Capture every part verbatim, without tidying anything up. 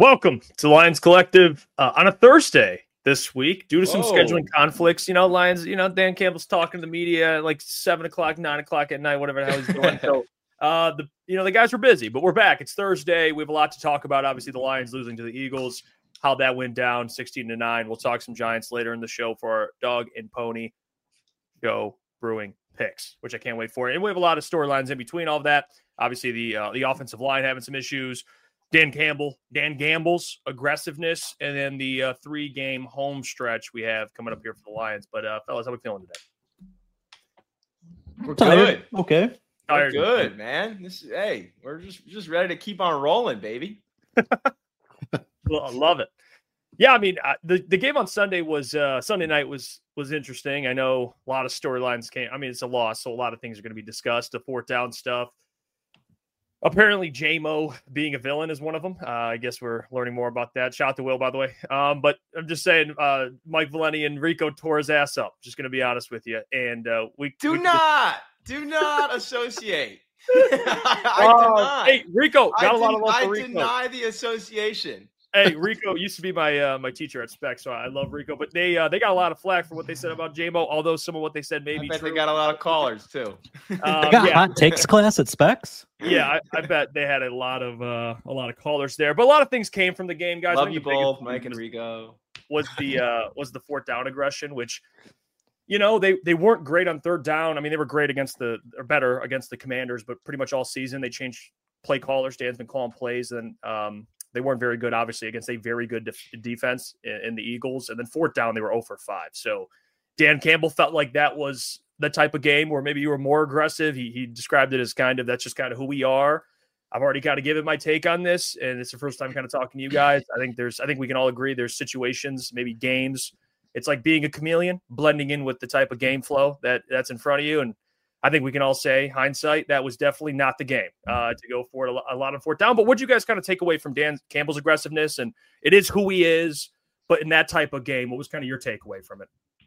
Welcome to Lions Collective uh, on a Thursday this week due to some Whoa. scheduling conflicts. You know, Lions, you know, Dan Campbell's talking to the media at like seven o'clock, nine o'clock at night, whatever the hell he's doing. So, uh, the you know, the guys were busy, but we're back. It's Thursday. We have a lot to talk about. Obviously, the Lions losing to the Eagles, how that went down sixteen to nine. We'll talk some Giants later in the show for our Dog and Pony Go Brewing picks, which I can't wait for. And we have a lot of storylines in between all of that. Obviously, the uh, the offensive line having some issues. Dan Campbell, Dan Gamble's aggressiveness, and then the uh, three-game home stretch we have coming up here for the Lions. But, uh, fellas, how are we feeling today? We're good. Okay. We're Tired. good, man. This is, hey, we're just just ready to keep on rolling, baby. Well, I love it. Yeah, I mean, uh, the, the game on Sunday was uh, Sunday night was was interesting. I know a lot of storylines came. I mean, it's a loss, so a lot of things are going to be discussed. The fourth down stuff. Apparently, J-Mo being a villain is one of them. Uh, I guess we're learning more about that. Shout out to Will, by the way. Um, but I'm just saying, uh, Mike Valenti and Rico tore his ass up. Just going to be honest with you. And uh, we Do we, not, do not associate. I uh, deny. Hey, Rico, got I, a lot den- of love I for Rico. deny the association. Hey, Rico used to be my uh, my teacher at Spec, so I love Rico. But they uh, they got a lot of flack for what they said about J-Mo, although some of what they said may I be bet true. they got a lot of callers too. Um, I got yeah. hot takes class at Specs. Yeah, I, I bet they had a lot of uh, a lot of callers there, but a lot of things came from the game, guys. I Love think you the biggest both, thing Mike and was- Rico. Was the uh, was the fourth down aggression, which you know they they weren't great on third down. I mean, they were great against the or better against the Commanders, but pretty much all season they changed play callers. Dan's been calling plays, and um, they weren't very good, obviously, against a very good def- defense in, in the Eagles. And then fourth down, they were zero for five. So Dan Campbell felt like that was the type of game where maybe you were more aggressive. He, he described it as kind of, that's just kind of who we are. I've already got to give it my take on this, and it's the first time kind of talking to you guys. I think there's, I think we can all agree there's situations, maybe games. It's like being a chameleon, blending in with the type of game flow that that's in front of you. And I think we can all say, hindsight, that was definitely not the game uh, to go for it a lot of fourth down. But what do you guys kind of take away from Dan Campbell's aggressiveness? And it is who he is, but in that type of game, what was kind of your takeaway from it?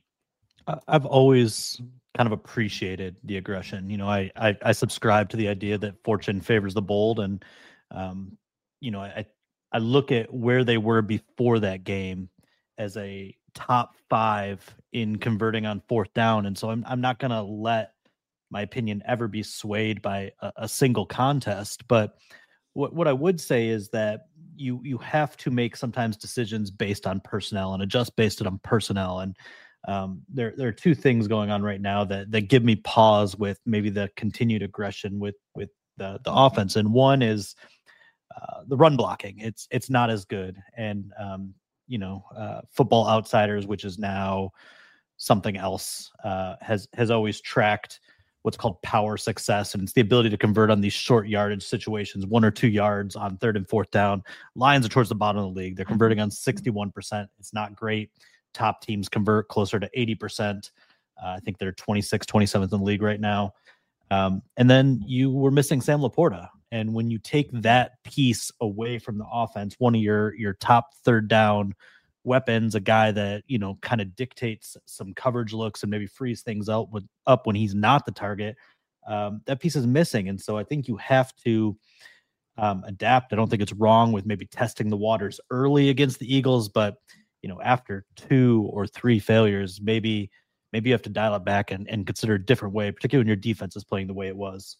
I've always kind of appreciated the aggression. You know, I, I, I subscribe to the idea that fortune favors the bold. And, um, you know, I, I look at where they were before that game as a top five in converting on fourth down. And so I'm, I'm not going to let my opinion ever be swayed by a, a single contest. But what, what I would say is that you, you have to make sometimes decisions based on personnel and adjust based on personnel. And, Um, there, there are two things going on right now that, that give me pause with maybe the continued aggression with, with the, the offense. And one is uh, the run blocking. It's, it's not as good. And, um, you know, uh, Football Outsiders, which is now something else, uh, has, has always tracked what's called power success. And it's the ability to convert on these short yardage situations, one or two yards on third and fourth down. Lions are towards the bottom of the league. They're converting on sixty-one percent. It's not great. Top teams convert closer to eighty percent. Uh, I think they're twenty-sixth, twenty-seventh in the league right now. Um, and then you were missing Sam Laporta. And when you take that piece away from the offense, one of your, your top third down weapons, a guy that, you know, kind of dictates some coverage looks and maybe frees things out with, up when he's not the target, um, that piece is missing. And so I think you have to um, adapt. I don't think it's wrong with maybe testing the waters early against the Eagles, but you know, after two or three failures, maybe maybe you have to dial it back and, and consider a different way, particularly when your defense is playing the way it was.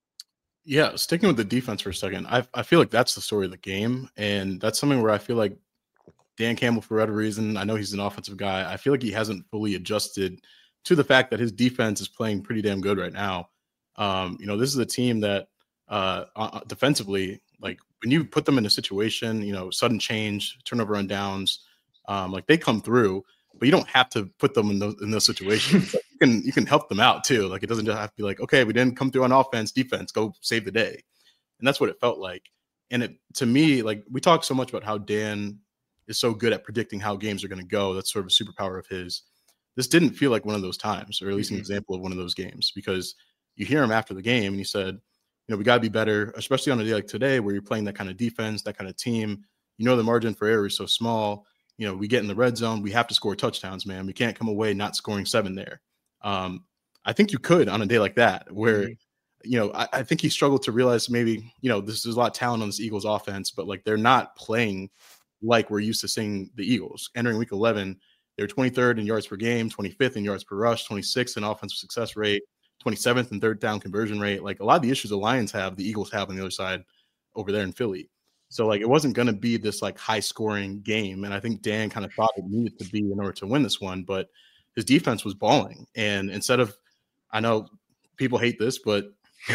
Yeah, sticking with the defense for a second, I I feel like that's the story of the game, and that's something where I feel like Dan Campbell, for whatever reason, I know he's an offensive guy, I feel like he hasn't fully adjusted to the fact that his defense is playing pretty damn good right now. Um, you know, this is a team that uh, uh, defensively, like when you put them in a situation, you know, sudden change, turnover on downs, Um, like they come through, but you don't have to put them in those in those situations. Like you can you can help them out too. Like it doesn't just have to be like, okay, we didn't come through on offense, defense, go save the day. And that's what it felt like. And it to me, like we talk so much about how Dan is so good at predicting how games are going to go. That's sort of a superpower of his. This didn't feel like one of those times, or at least mm-hmm. an example of one of those games, because you hear him after the game and he said, you know, we got to be better, especially on a day like today where you're playing that kind of defense, that kind of team. You know, the margin for error is so small. You know, we get in the red zone, we have to score touchdowns, man. We can't come away not scoring seven there. Um, I think you could on a day like that, where, mm-hmm. you know, I, I think he struggled to realize maybe, you know, this is a lot of talent on this Eagles offense, but like they're not playing like we're used to seeing the Eagles. Entering week eleven, they're twenty-third in yards per game, twenty-fifth in yards per rush, twenty-sixth in offensive success rate, twenty-seventh in third down conversion rate. Like a lot of the issues the Lions have, the Eagles have on the other side over there in Philly. So like it wasn't going to be this like high scoring game. And I think Dan kind of thought it needed to be in order to win this one, but his defense was balling. And instead of, I know people hate this, but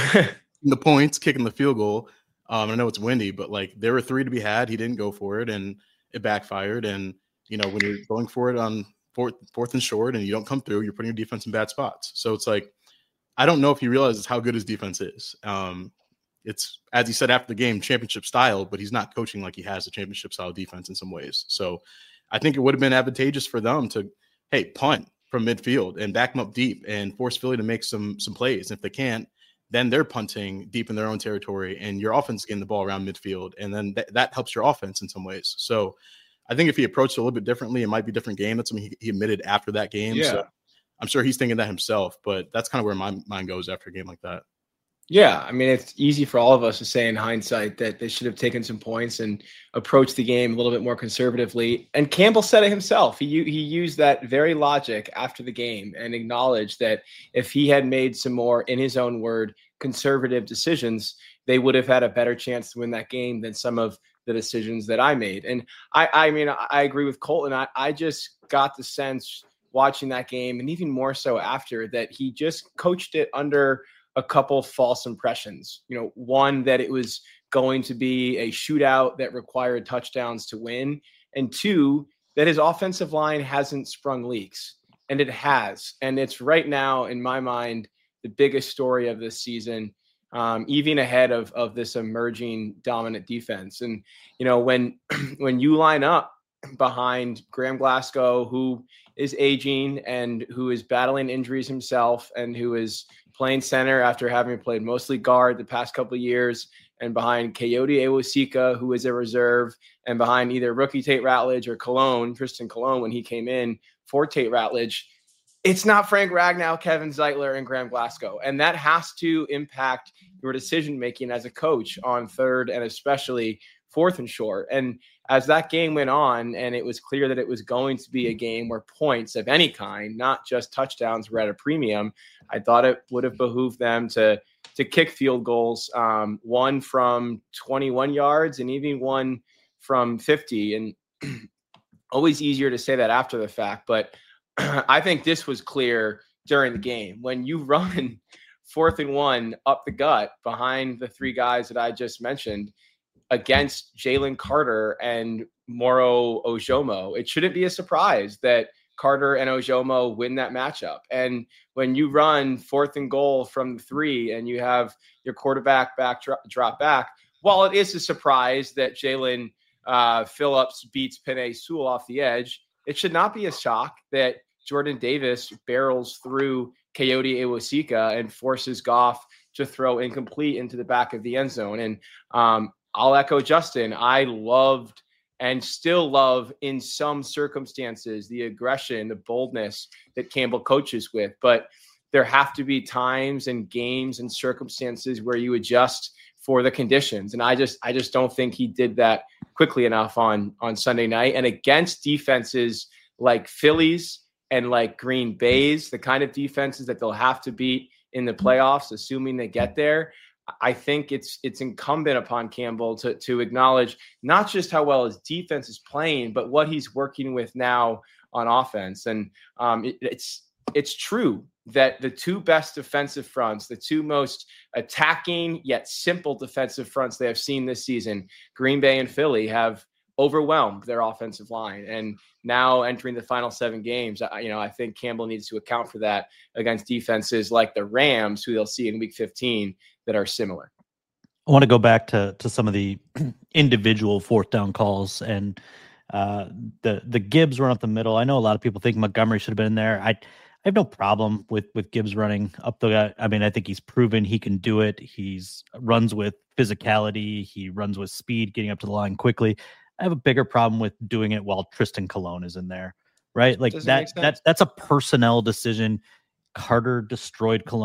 the points, kicking the field goal, um, I know it's windy, but like there were three to be had. He didn't go for it and it backfired. And, you know, when you're going for it on fourth, fourth and short and you don't come through, you're putting your defense in bad spots. So it's like, I don't know if he realizes how good his defense is. Um, it's, as he said after the game, championship style, but he's not coaching like he has a championship style defense in some ways. So I think it would have been advantageous for them to, hey, punt from midfield and back them up deep and force Philly to make some some plays. And if they can't, then they're punting deep in their own territory and your offense is getting the ball around midfield. And then th- that helps your offense in some ways. So I think if he approached it a little bit differently, it might be a different game. That's something he, he admitted after that game. Yeah. So I'm sure he's thinking that himself, but that's kind of where my mind goes after a game like that. Yeah, I mean, it's easy for all of us to say in hindsight that they should have taken some points and approached the game a little bit more conservatively. And Campbell said it himself. He he used that very logic after the game and acknowledged that if he had made some more, in his own word, conservative decisions, they would have had a better chance to win that game than some of the decisions that I made. And I, I mean, I agree with Colton. I, I just got the sense watching that game, and even more so after, that he just coached it under a couple false impressions. You know, one, that it was going to be a shootout that required touchdowns to win, and two, that his offensive line hasn't sprung leaks, and it has. And it's right now, in my mind, the biggest story of this season, um, even ahead of of this emerging dominant defense. And, you know, when when you line up behind Graham Glasgow, who is aging and who is battling injuries himself and who is playing center after having played mostly guard the past couple of years, and behind Coyote Awosika, who is a reserve, and behind either rookie Tate Ratledge or Cologne, Tristan Cologne, when he came in for Tate Ratledge, it's not Frank Ragnow, Kevin Zeitler, and Graham Glasgow. And that has to impact your decision-making as a coach on third and especially fourth and short. And as that game went on, and it was clear that it was going to be a game where points of any kind, not just touchdowns, were at a premium, I thought it would have behooved them to to kick field goals, um, one from twenty-one yards and even one from fifty. And always easier to say that after the fact, but I think this was clear during the game. When you run fourth and one up the gut behind the three guys that I just mentioned against Jalen Carter and Moro Ojomo, it shouldn't be a surprise that Carter and Ojomo win that matchup. And when you run fourth and goal from the three and you have your quarterback back drop, drop back, while it is a surprise that Jalen uh, Phillips beats Penei Sewell off the edge, it should not be a shock that Jordan Davis barrels through Coyote Awosika and forces Goff to throw incomplete into the back of the end zone. And um, I'll echo Justin. I loved and still love, in some circumstances, the aggression, the boldness that Campbell coaches with. But there have to be times and games and circumstances where you adjust for the conditions. And I just I just don't think he did that quickly enough on, on Sunday night. And against defenses like Phillies and like Green Bay's, the kind of defenses that they'll have to beat in the playoffs, assuming they get there, I think it's it's incumbent upon Campbell to to acknowledge not just how well his defense is playing, but what he's working with now on offense. And um, it, it's it's true that the two best defensive fronts, the two most attacking yet simple defensive fronts they have seen this season, Green Bay and Philly, have overwhelmed their offensive line. And now entering the final seven games, I, you know, I think Campbell needs to account for that against defenses like the Rams, who they'll see in week fifteen, that are similar. I want to go back to to some of the individual fourth down calls and uh, the the Gibbs run up the middle. I know a lot of people think Montgomery should have been in there. I I have no problem with with Gibbs running up the gut. I mean, I think he's proven he can do it. He's runs with physicality. He runs with speed, getting up to the line quickly. I have a bigger problem with doing it while Tristan Cologne is in there, right? Like that, that, that's a personnel decision. Carter destroyed Cologne.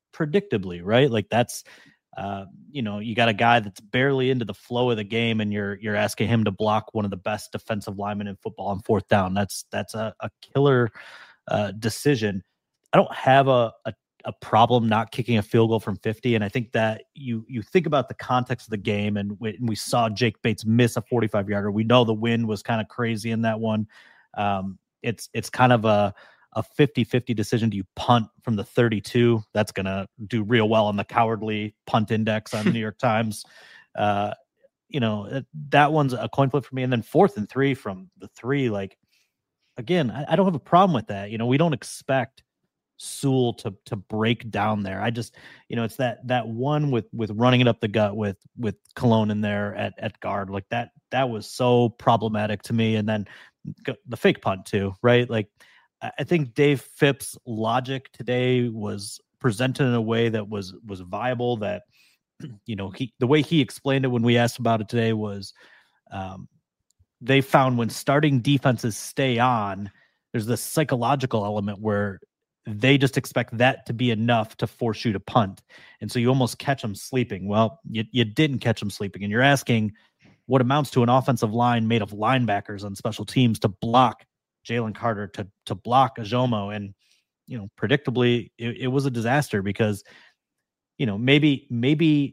predictably, right? Like that's, uh, you know, you got a guy that's barely into the flow of the game, and you're you're asking him to block one of the best defensive linemen in football on fourth down. That's that's a, a killer uh, decision. I don't have a, a a problem not kicking a field goal from fifty, and I think that you you think about the context of the game, and we, we saw Jake Bates miss a forty-five yarder. We know the wind was kind of crazy in that one. Um, it's it's kind of a a fifty-fifty decision. Do you punt from the thirty-two? That's going to do real well on the cowardly punt index on the New York Times. Uh, you know, that one's a coin flip for me. And then fourth and three from the three, like, again, I, I don't have a problem with that. You know, we don't expect Sewell to to break down there. I just, you know, it's that that one with with running it up the gut with with Cologne in there at at guard. Like that, that was so problematic to me. And then the fake punt too, right? Like, I think Dave Phipps' logic today was presented in a way that was was viable. That, you know, he the way he explained it when we asked about it today was, um, they found when starting defenses stay on, there's this psychological element where they just expect that to be enough to force you to punt, and so you almost catch them sleeping. Well, you you didn't catch them sleeping, and you're asking what amounts to an offensive line made of linebackers on special teams to block Jalen Carter, to to block Ajomo. And, you know, predictably it, it was a disaster because, you know, maybe maybe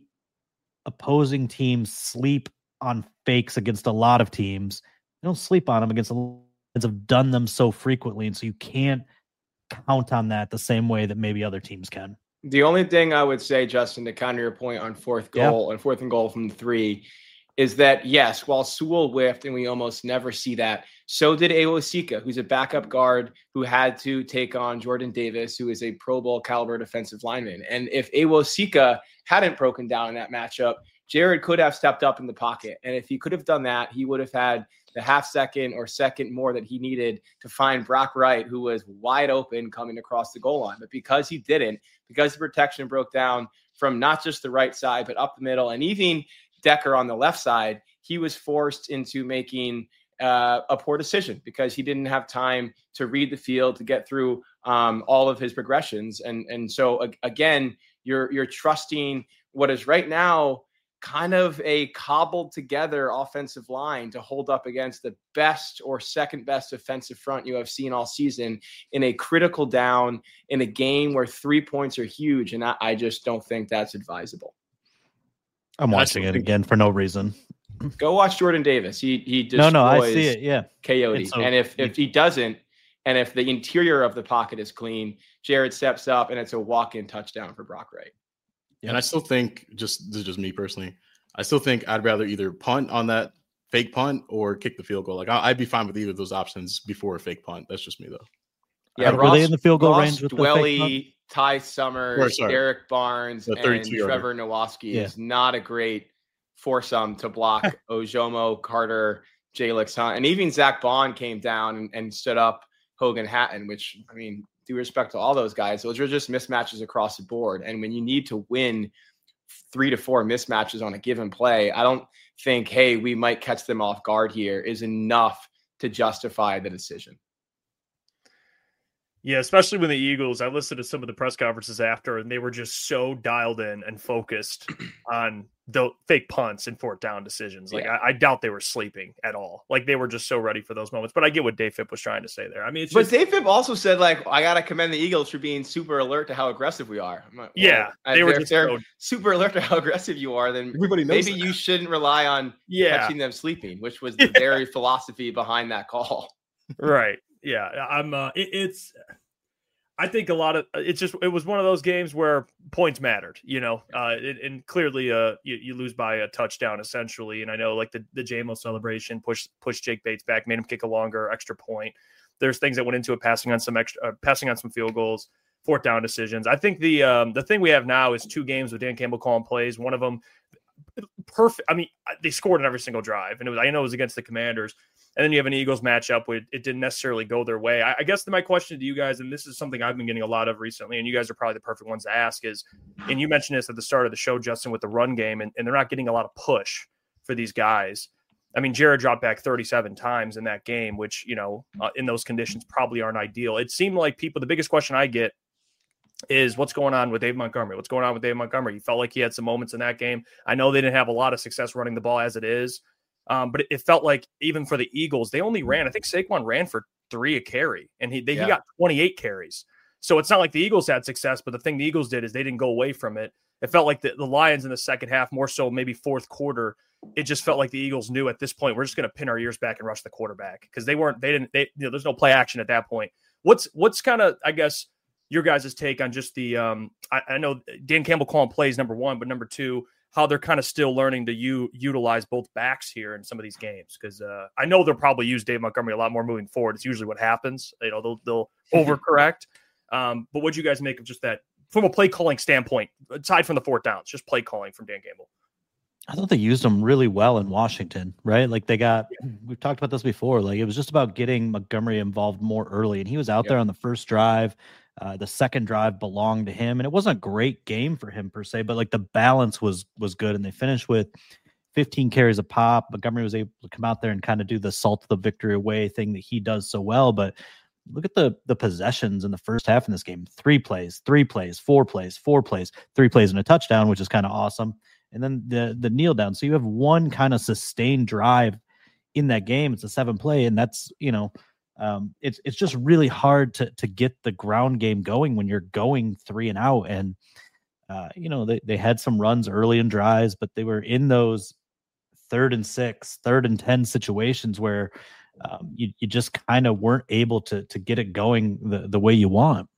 opposing teams sleep on fakes against a lot of teams. They don't sleep on them against a have done them so frequently, and so you can't count on that the same way that maybe other teams can. The only thing I would say, Justin, to counter your point on fourth goal yeah. and fourth and goal from three, is that, yes, while Sewell whiffed, and we almost never see that, so did Awosika, who's a backup guard who had to take on Jordan Davis, who is a Pro Bowl caliber defensive lineman. And if Awosika hadn't broken down in that matchup, Jared could have stepped up in the pocket. And if he could have done that, he would have had the half second or second more that he needed to find Brock Wright, who was wide open coming across the goal line. But because he didn't, because the protection broke down from not just the right side, but up the middle, and even Decker on the left side, he was forced into making uh, a poor decision because he didn't have time to read the field, to get through um, all of his progressions. And and so, uh, again, you're you're trusting what is right now kind of a cobbled together offensive line to hold up against the best or second best defensive front you have seen all season in a critical down in a game where three points are huge. And I, I just don't think that's advisable. I'm watching it again for no reason. Go watch Jordan Davis. He he no, destroys no, I see it. Yeah, Coyote. And, so, and if if he doesn't, and if the interior of the pocket is clean, Jared steps up and it's a walk-in touchdown for Brock Wright. Yeah. And I still think, just this is just me personally, I still think I'd rather either punt on that fake punt or kick the field goal. Like I, I'd be fine with either of those options before a fake punt. That's just me though. Yeah, were Ross, they in the field goal Ross range with Dwelly, the fake punt? Ty Summers, or, Eric Barnes, and Trevor Nowaski yeah. is not a great foursome to block Ojomo, Carter, Jalix Hunt, and even Zach Bond came down and, and stood up Hogan Hatton, which, I mean, due respect to all those guys, those are just mismatches across the board. And when you need to win three to four mismatches on a given play, I don't think, hey, we might catch them off guard here is enough to justify the decision. Yeah, especially when the Eagles, I listened to some of the press conferences after, and they were just so dialed in and focused on the fake punts and fourth down decisions. Like, yeah. I, I doubt they were sleeping at all. Like, they were just so ready for those moments. But I get what Dave Phipp was trying to say there. I mean, it's just, but Dave Phipp also said, like, I got to commend the Eagles for being super alert to how aggressive we are. Like, yeah, well, they if were they're, just they're so... super alert to how aggressive you are. Then everybody knows maybe that. You shouldn't rely on yeah. catching them sleeping, which was the yeah. very philosophy behind that call. Right. Yeah. I'm. Uh, it, it's. I think a lot of it's just it was one of those games where points mattered, you know, uh, it, and clearly uh, you, you lose by a touchdown essentially. And I know like the, the J M O celebration pushed pushed Jake Bates back, made him kick a longer extra point. There's things that went into it, passing on some extra, uh, passing on some field goals, fourth down decisions. I think the um, the thing we have now is two games with Dan Campbell calling plays. One of them perfect. I mean, they scored on every single drive, and it was I know it was against the Commanders. And then you have an Eagles matchup where it didn't necessarily go their way. I, I guess my question to you guys, and this is something I've been getting a lot of recently, and you guys are probably the perfect ones to ask is, and you mentioned this at the start of the show, Justin, with the run game, and, and they're not getting a lot of push for these guys. I mean, Jared dropped back thirty-seven times in that game, which, you know, uh, in those conditions probably aren't ideal. It seemed like people, the biggest question I get is what's going on with Dave Montgomery. What's going on with Dave Montgomery? He felt like he had some moments in that game. I know they didn't have a lot of success running the ball as it is, um, but it, it felt like even for the Eagles, they only ran, I think Saquon ran for three a carry, and he, they, yeah. he got twenty-eight carries. So it's not like the Eagles had success, but the thing the Eagles did is they didn't go away from it. It felt like the, the Lions in the second half, more so maybe fourth quarter, it just felt like the Eagles knew at this point, we're just going to pin our ears back and rush the quarterback because they weren't, they didn't, they, you know, there's no play action at that point. What's, what's kind of, I guess, your guys' take on just the, um, I, I know Dan Campbell calling plays, number one, but number two, how they're kind of still learning to u- utilize both backs here in some of these games. Because uh, I know they'll probably use Dave Montgomery a lot more moving forward. It's usually what happens. You know, they'll, they'll overcorrect. Um, but what'd you guys make of just that from a play calling standpoint, aside from the fourth downs, just play calling from Dan Campbell? I thought they used them really well in Washington, right? Like they got, yeah. we've talked about this before. Like it was just about getting Montgomery involved more early, and he was out yeah. there on the first drive. Uh, the second drive belonged to him, and it wasn't a great game for him per se, but like the balance was was good, and they finished with fifteen carries a pop. Montgomery was able to come out there and kind of do the salt of the victory away thing that he does so well. But look at the the possessions in the first half in this game: three plays, three plays, four plays, four plays, three plays, and a touchdown, which is kind of awesome. And then the the kneel down. So you have one kind of sustained drive in that game. It's a seven play, and that's you know. Um, it's it's just really hard to to get the ground game going when you're going three and out. And uh, you know they, they had some runs early in drives, but they were in those third and six, third and ten situations where um, you you just kind of weren't able to to get it going the, the way you want.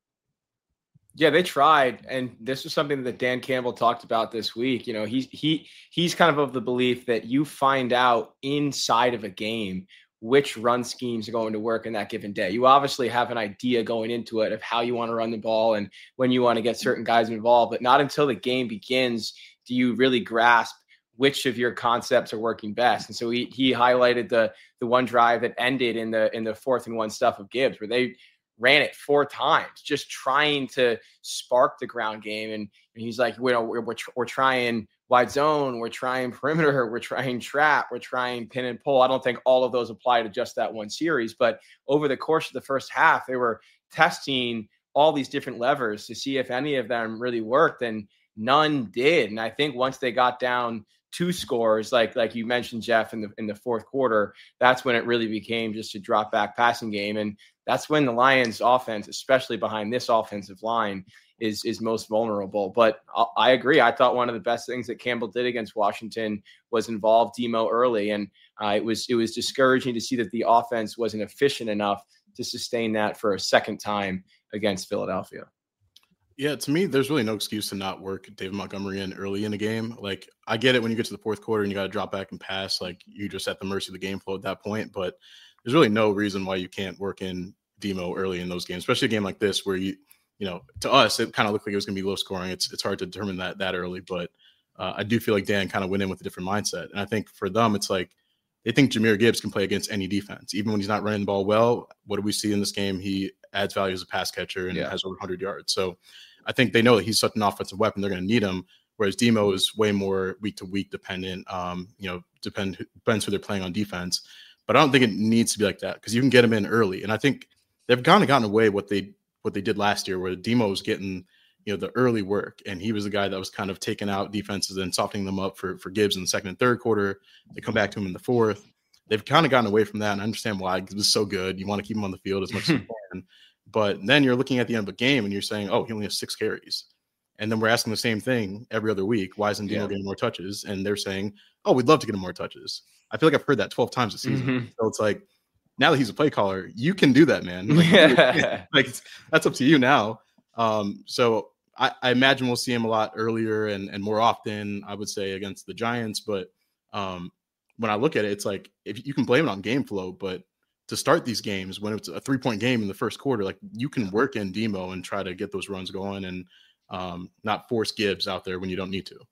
Yeah, they tried, and this was something that Dan Campbell talked about this week. You know, he's he he's kind of of the belief that you find out inside of a game which run schemes are going to work in that given day. You obviously have an idea going into it of how you want to run the ball and when you want to get certain guys involved, but not until the game begins do you really grasp which of your concepts are working best. And so he he highlighted the the one drive that ended in the in the fourth and one stuff of Gibbs, where they ran it four times, just trying to spark the ground game. And, and he's like, you know, we're, we're, we're trying wide zone, we're trying perimeter, we're trying trap, we're trying pin and pull. I don't think all of those apply to just that one series, but over the course of the first half, they were testing all these different levers to see if any of them really worked, and none did. And I think once they got down two scores, like like you mentioned, Jeff, in the in the fourth quarter, that's when it really became just a drop back passing game. And that's when the Lions offense, especially behind this offensive line, is is most vulnerable. But I agree. I thought one of the best things that Campbell did against Washington was involve Demo early. And uh, it was it was discouraging to see that the offense wasn't efficient enough to sustain that for a second time against Philadelphia. Yeah, to me, there's really no excuse to not work David Montgomery in early in the game. Like, I get it when you get to the fourth quarter and you got to drop back and pass. Like, you're just at the mercy of the game flow at that point. But there's really no reason why you can't work in Demo early in those games, especially a game like this where you, you know, to us, it kind of looked like it was going to be low scoring. It's it's hard to determine that that early. But uh, I do feel like Dan kind of went in with a different mindset. And I think for them, it's like they think Jahmyr Gibbs can play against any defense. Even when he's not running the ball well, what do we see in this game? He adds value as a pass catcher and yeah. has over one hundred yards. So I think they know that he's such an offensive weapon. They're going to need him. Whereas Demo is way more week to week dependent. Um, you know, depend depends who they're playing on defense. But I don't think it needs to be like that because you can get him in early. And I think they've kind of gotten away what they what they did last year, where Demo was getting you know the early work, and he was the guy that was kind of taking out defenses and softening them up for for Gibbs in the second and third quarter. They come back to him in the fourth. They've kind of gotten away from that, and I understand why. Because it's so good, you want to keep him on the field as much as you can. But then you're looking at the end of a game and you're saying, oh, he only has six carries. And then we're asking the same thing every other week. Why isn't Demo yeah. getting more touches? And they're saying, oh, we'd love to get him more touches. I feel like I've heard that twelve times this season. Mm-hmm. So it's like, now that he's a play caller, you can do that, man. Like, yeah. like that's up to you now. Um, so I, I imagine we'll see him a lot earlier and, and more often, I would say, against the Giants. But um, when I look at it, it's like, if you can blame it on game flow, but to start these games when it's a three point game in the first quarter, like you can work in Demo and try to get those runs going and um, not force Gibbs out there when you don't need to.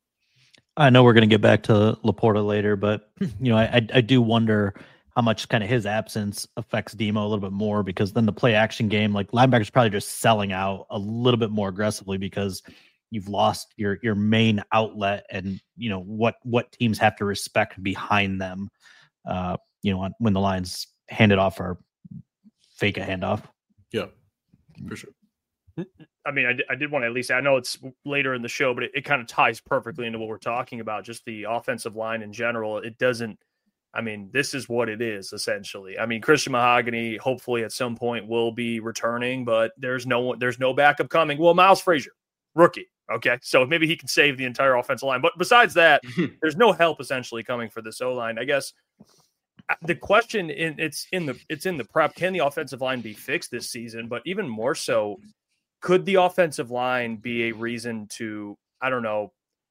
I know we're going to get back to Laporta later, but you know, I, I do wonder how much kind of his absence affects Demo a little bit more, because then the play action game, like linebackers probably just selling out a little bit more aggressively because you've lost your, your main outlet and you know, what, what teams have to respect behind them, uh, you know, when the Lions hand it off or fake a handoff. Yeah, for sure. I mean, I, I did want to at least, I know it's later in the show, but it, it kind of ties perfectly into what we're talking about. Just the offensive line in general. It doesn't, I mean, this is what it is essentially. I mean, Christian Mahogany, hopefully at some point will be returning, but there's no one, there's no backup coming. Well, Miles Frazier, rookie. Okay. So maybe he can save the entire offensive line, but besides that, there's no help essentially coming for this O-line. I guess the question in it's in the, it's in the prep. Can the offensive line be fixed this season? But even more so, could the offensive line be a reason to, I don't know,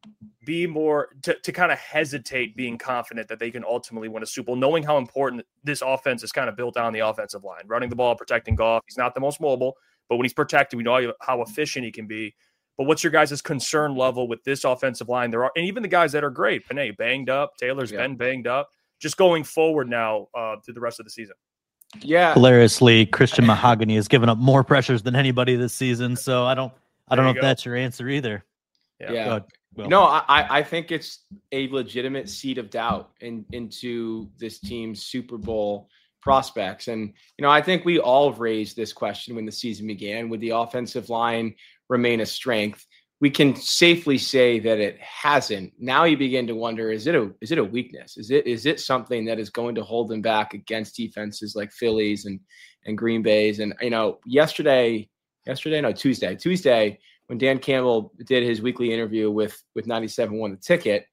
be more to, to kind of hesitate being confident that they can ultimately win a Super Bowl, knowing how important this offense is kind of built on the offensive line, running the ball, protecting Goff. He's not the most mobile, but when he's protected, we know how efficient he can be. But what's your guys' concern level with this offensive line? There are, and even the guys that are great, Panay banged up, Taylor's yeah. been banged up, just going forward now uh, through the rest of the season. Yeah. Hilariously, Christian Mahogany has given up more pressures than anybody this season. So I don't, I don't know if go. that's your answer either. Yeah. yeah. Well, no, I, I think it's a legitimate seed of doubt in, into this team's Super Bowl prospects. And, you know, I think we all raised this question when the season began. Would the offensive line remain a strength? We can safely say that it hasn't. Now you begin to wonder, is it a is it a weakness? Is it is it something that is going to hold them back against defenses like Phillies and and Green Bay's? And, you know, yesterday, yesterday, no, Tuesday, Tuesday, when Dan Campbell did his weekly interview with with ninety-seven one The Ticket,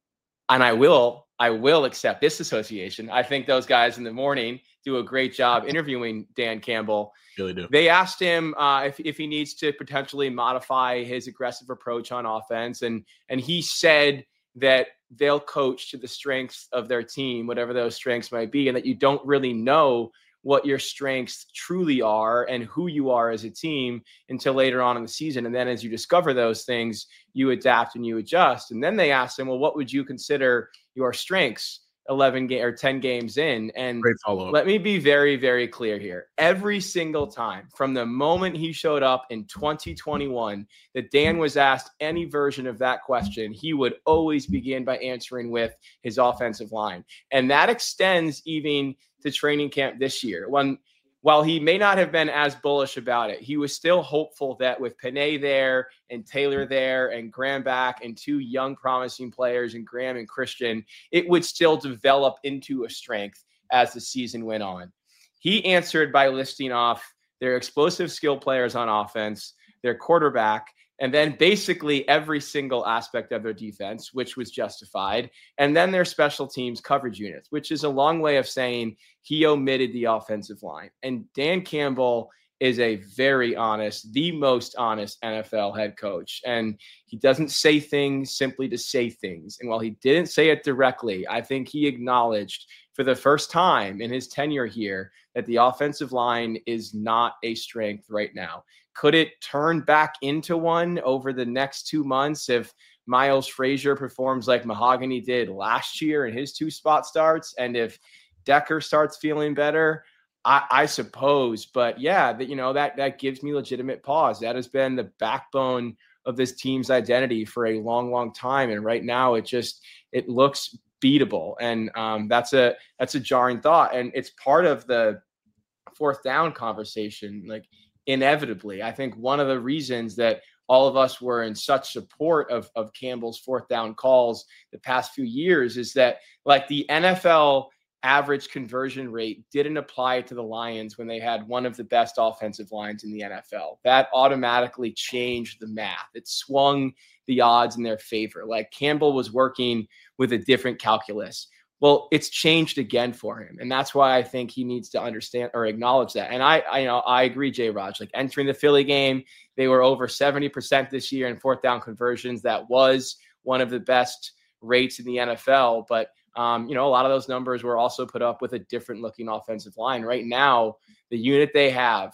and I will I will accept this association. I think those guys in the morning do a great job interviewing Dan Campbell. Really do. They asked him uh, if if he needs to potentially modify his aggressive approach on offense, and and he said that they'll coach to the strengths of their team, whatever those strengths might be, and that you don't really know what your strengths truly are and who you are as a team until later on in the season. And then as you discover those things, you adapt and you adjust. And then they asked him, well, what would you consider your strengths eleven ga- or ten games in? And Great follow-up. Let me be very, very clear here. Every single time from the moment he showed up in twenty twenty-one that Dan was asked any version of that question, he would always begin by answering with his offensive line. And that extends even to training camp this year. When, while he may not have been as bullish about it, he was still hopeful that with Panay there and Taylor there and Graham back and two young promising players and Graham and Christian, it would still develop into a strength as the season went on. He answered by listing off their explosive skill players on offense, their quarterback, and then basically every single aspect of their defense, which was justified, and then their special teams coverage units, which is a long way of saying he omitted the offensive line. And Dan Campbell is a very honest, the most honest N F L head coach. And he doesn't say things simply to say things. And while he didn't say it directly, I think he acknowledged for the first time in his tenure here that the offensive line is not a strength right now. Could it turn back into one over the next two months if Miles Frazier performs like Mahogany did last year in his two spot starts? And if Decker starts feeling better, I, I suppose. But yeah, that, you know, that, that gives me legitimate pause. That has been the backbone of this team's identity for a long, long time. And right now it just, it looks beatable. And um, that's a, that's a jarring thought. And it's part of the fourth down conversation. Like, inevitably, I think one of the reasons that all of us were in such support of, of Campbell's fourth down calls the past few years is that, like, the N F L average conversion rate didn't apply to the Lions when they had one of the best offensive lines in the N F L. That automatically changed the math. It swung the odds in their favor. Like, Campbell was working with a different calculus. Well, it's changed again for him. And that's why I think he needs to understand or acknowledge that. And I, I you know, I agree, J. Raj, like entering the Philly game, they were over seventy percent this year in fourth down conversions. That was one of the best rates in the N F L. But, um, you know, a lot of those numbers were also put up with a different looking offensive line. Right now, the unit they have,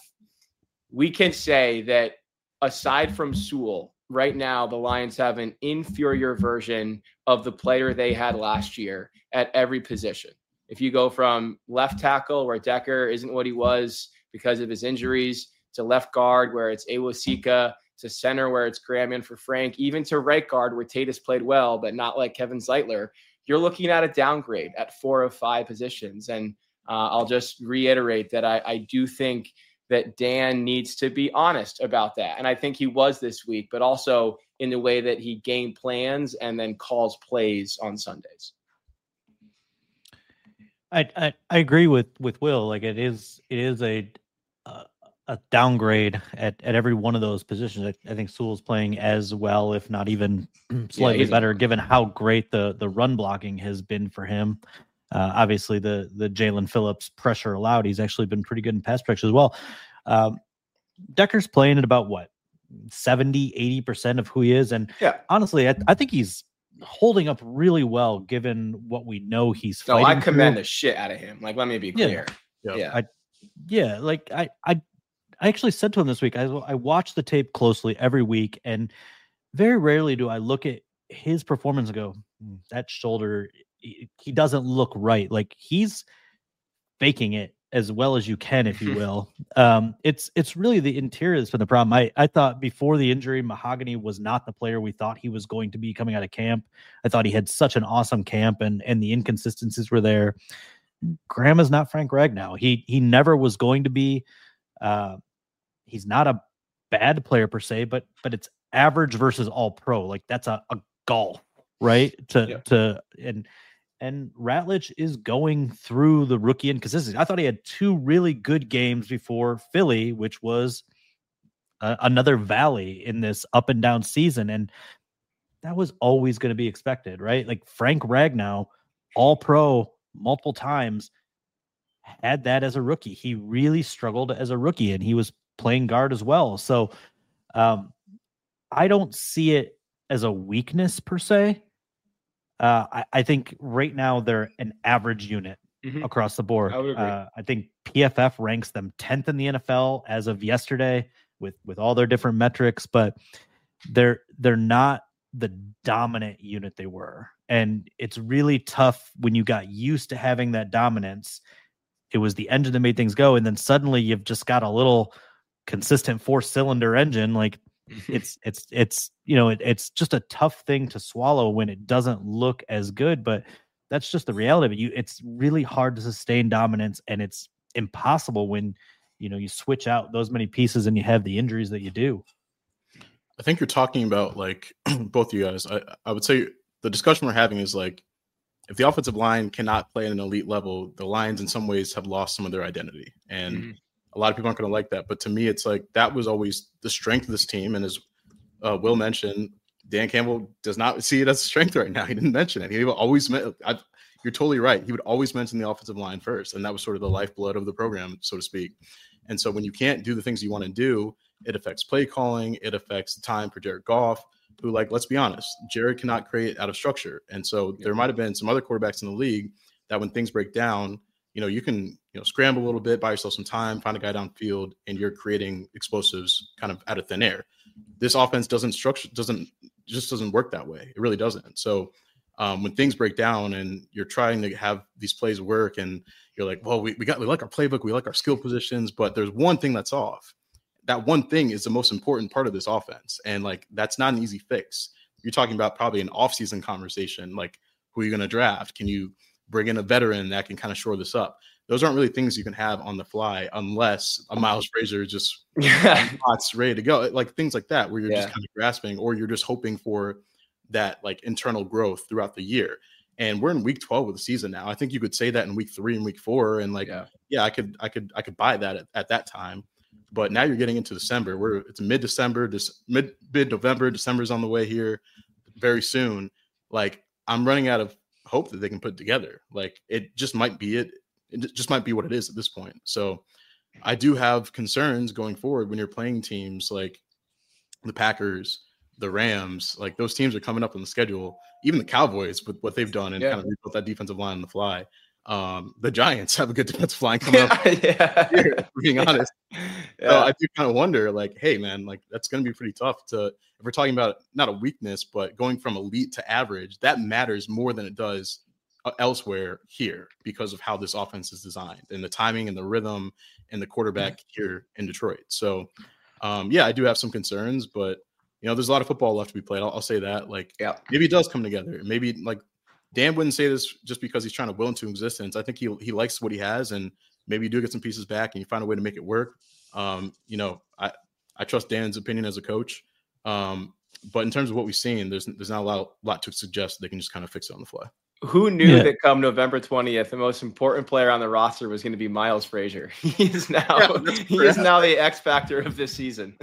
we can say that aside from Sewell, right now, the Lions have an inferior version of the player they had last year at every position. If you go from left tackle, where Decker isn't what he was because of his injuries, to left guard, where it's Awosika, to center, where it's Graham in for Frank, even to right guard, where Tate has played well, but not like Kevin Zeitler, you're looking at a downgrade at four of five positions. And uh, I'll just reiterate that I, I do think that Dan needs to be honest about that. And I think he was this week, but also in the way that he game plans and then calls plays on Sundays. I, I, I agree with, with Will. Like it is, it is a, uh, a downgrade at, at every one of those positions. I, I think Sewell's playing as well, if not even slightly yeah, better, a- given how great the, the run blocking has been for him. Uh, obviously the, the Jalen Phillips pressure allowed, he's actually been pretty good in pass protection as well. Um, Decker's playing at about what, seventy, eighty percent of who he is. And yeah. honestly, I, I think he's holding up really well, given what we know he's No, fighting I commend through. the shit out of him. Like, let me be Yeah. clear. Yeah. Yeah. I, yeah. Like I, I, I actually said to him this week, I, I watch the tape closely every week, and very rarely do I look at his performance and go, "Hmm, that shoulder, he, he doesn't look right." Like he's faking it as well as you can, if you will. um, it's it's really the interior that's been the problem. I, I thought before the injury, Mahogany was not the player we thought he was going to be coming out of camp. I thought he had such an awesome camp, and and the inconsistencies were there. Graham is not Frank Ragnow. He he never was going to be. Uh, he's not a bad player per se, but but it's average versus all pro. Like that's a, a golf, right? To Yeah. to and and Ratledge is going through the rookie inconsistency. I thought he had two really good games before Philly, which was uh, another valley in this up and down season, and that was always going to be expected, right? Like Frank Ragnow, all pro multiple times, had that as a rookie. He really struggled as a rookie, and he was playing guard as well. So um, I don't see it as a weakness per se. Uh, I, I think right now they're an average unit Mhm. across the board. I would agree. Uh, I think P F F ranks them tenth in the N F L as of yesterday with, with all their different metrics, but they're, they're not the dominant unit they were. And it's really tough when you got used to having that dominance. It was the engine that made things go. And then suddenly you've just got a little consistent four cylinder engine. Like it's, it's, it's, you know, it, it's just a tough thing to swallow when it doesn't look as good, but that's just the reality of it. You, it's really hard to sustain dominance, and it's impossible when, you know, you switch out those many pieces and you have the injuries that you do. I think you're talking about like both of you guys. I, I would say the discussion we're having is like, if the offensive line cannot play at an elite level, the Lions in some ways have lost some of their identity. And Mhm. a lot of people aren't going to like that. But to me, it's like that was always the strength of this team. And as uh, Will mentioned, Dan Campbell does not see it as a strength right now. He didn't mention it. He would always, I, you're totally right. He would always mention the offensive line first. And that was sort of the lifeblood of the program, so to speak. And so when you can't do the things you want to do, it affects play calling. It affects time for Jared Goff, who, like, let's be honest, Jared cannot create out of structure. And so there might have been some other quarterbacks in the league that when things break down, you know, you can, you know, scramble a little bit, buy yourself some time, find a guy downfield, and you're creating explosives kind of out of thin air. This offense doesn't structure, doesn't just doesn't work that way. It really doesn't. So um, when things break down and you're trying to have these plays work, and you're like, well, we, we got, we like our playbook, we like our skill positions, but there's one thing that's off. That one thing is the most important part of this offense. And like, that's not an easy fix. You're talking about probably an offseason conversation. Like, who are you going to draft? Can you bring in a veteran that can kind of shore this up? Those aren't really things you can have on the fly unless a Miles Frazier just spots ready to go. Like things like that, where you're Yeah. just kind of grasping, or you're just hoping for that like internal growth throughout the year. And we're in week twelve of the season now. I think you could say that in week three and week four. And like, Yeah. yeah, I could, I could, I could buy that at, at that time. But now you're getting into December. We're it's mid-December, this mid mid-November. December's on the way here very soon. Like, I'm running out of hope that they can put together. Like, it just might be it. It just might be what it is at this point. So I do have concerns going forward when you're playing teams like the Packers, the Rams. Like, those teams are coming up on the schedule. Even the Cowboys, with what they've done and Yeah. kind of rebuilt that defensive line on the fly. Um, the Giants have a good defensive line coming up. yeah. Here, for being honest. Yeah. So I do kind of wonder, like, hey, man, like that's going to be pretty tough to, if we're talking about not a weakness, but going from elite to average, that matters more than it does uh, elsewhere here because of how this offense is designed and the timing and the rhythm and the quarterback here in Detroit. So, um, yeah, I do have some concerns, but, you know, there's a lot of football left to be played. I'll, I'll say that. Like, Yeah. maybe it does come together. Maybe, like, Dan wouldn't say this just because he's trying to will into existence. I think he he likes what he has, and maybe you do get some pieces back and you find a way to make it work. Um, you know, I, I trust Dan's opinion as a coach. Um, but in terms of what we've seen, there's there's not a lot, lot to suggest they can just kind of fix it on the fly. Who knew Yeah. that come November twentieth, the most important player on the roster was going to be Miles Frazier? He is now Yeah, he is now the X factor of this season.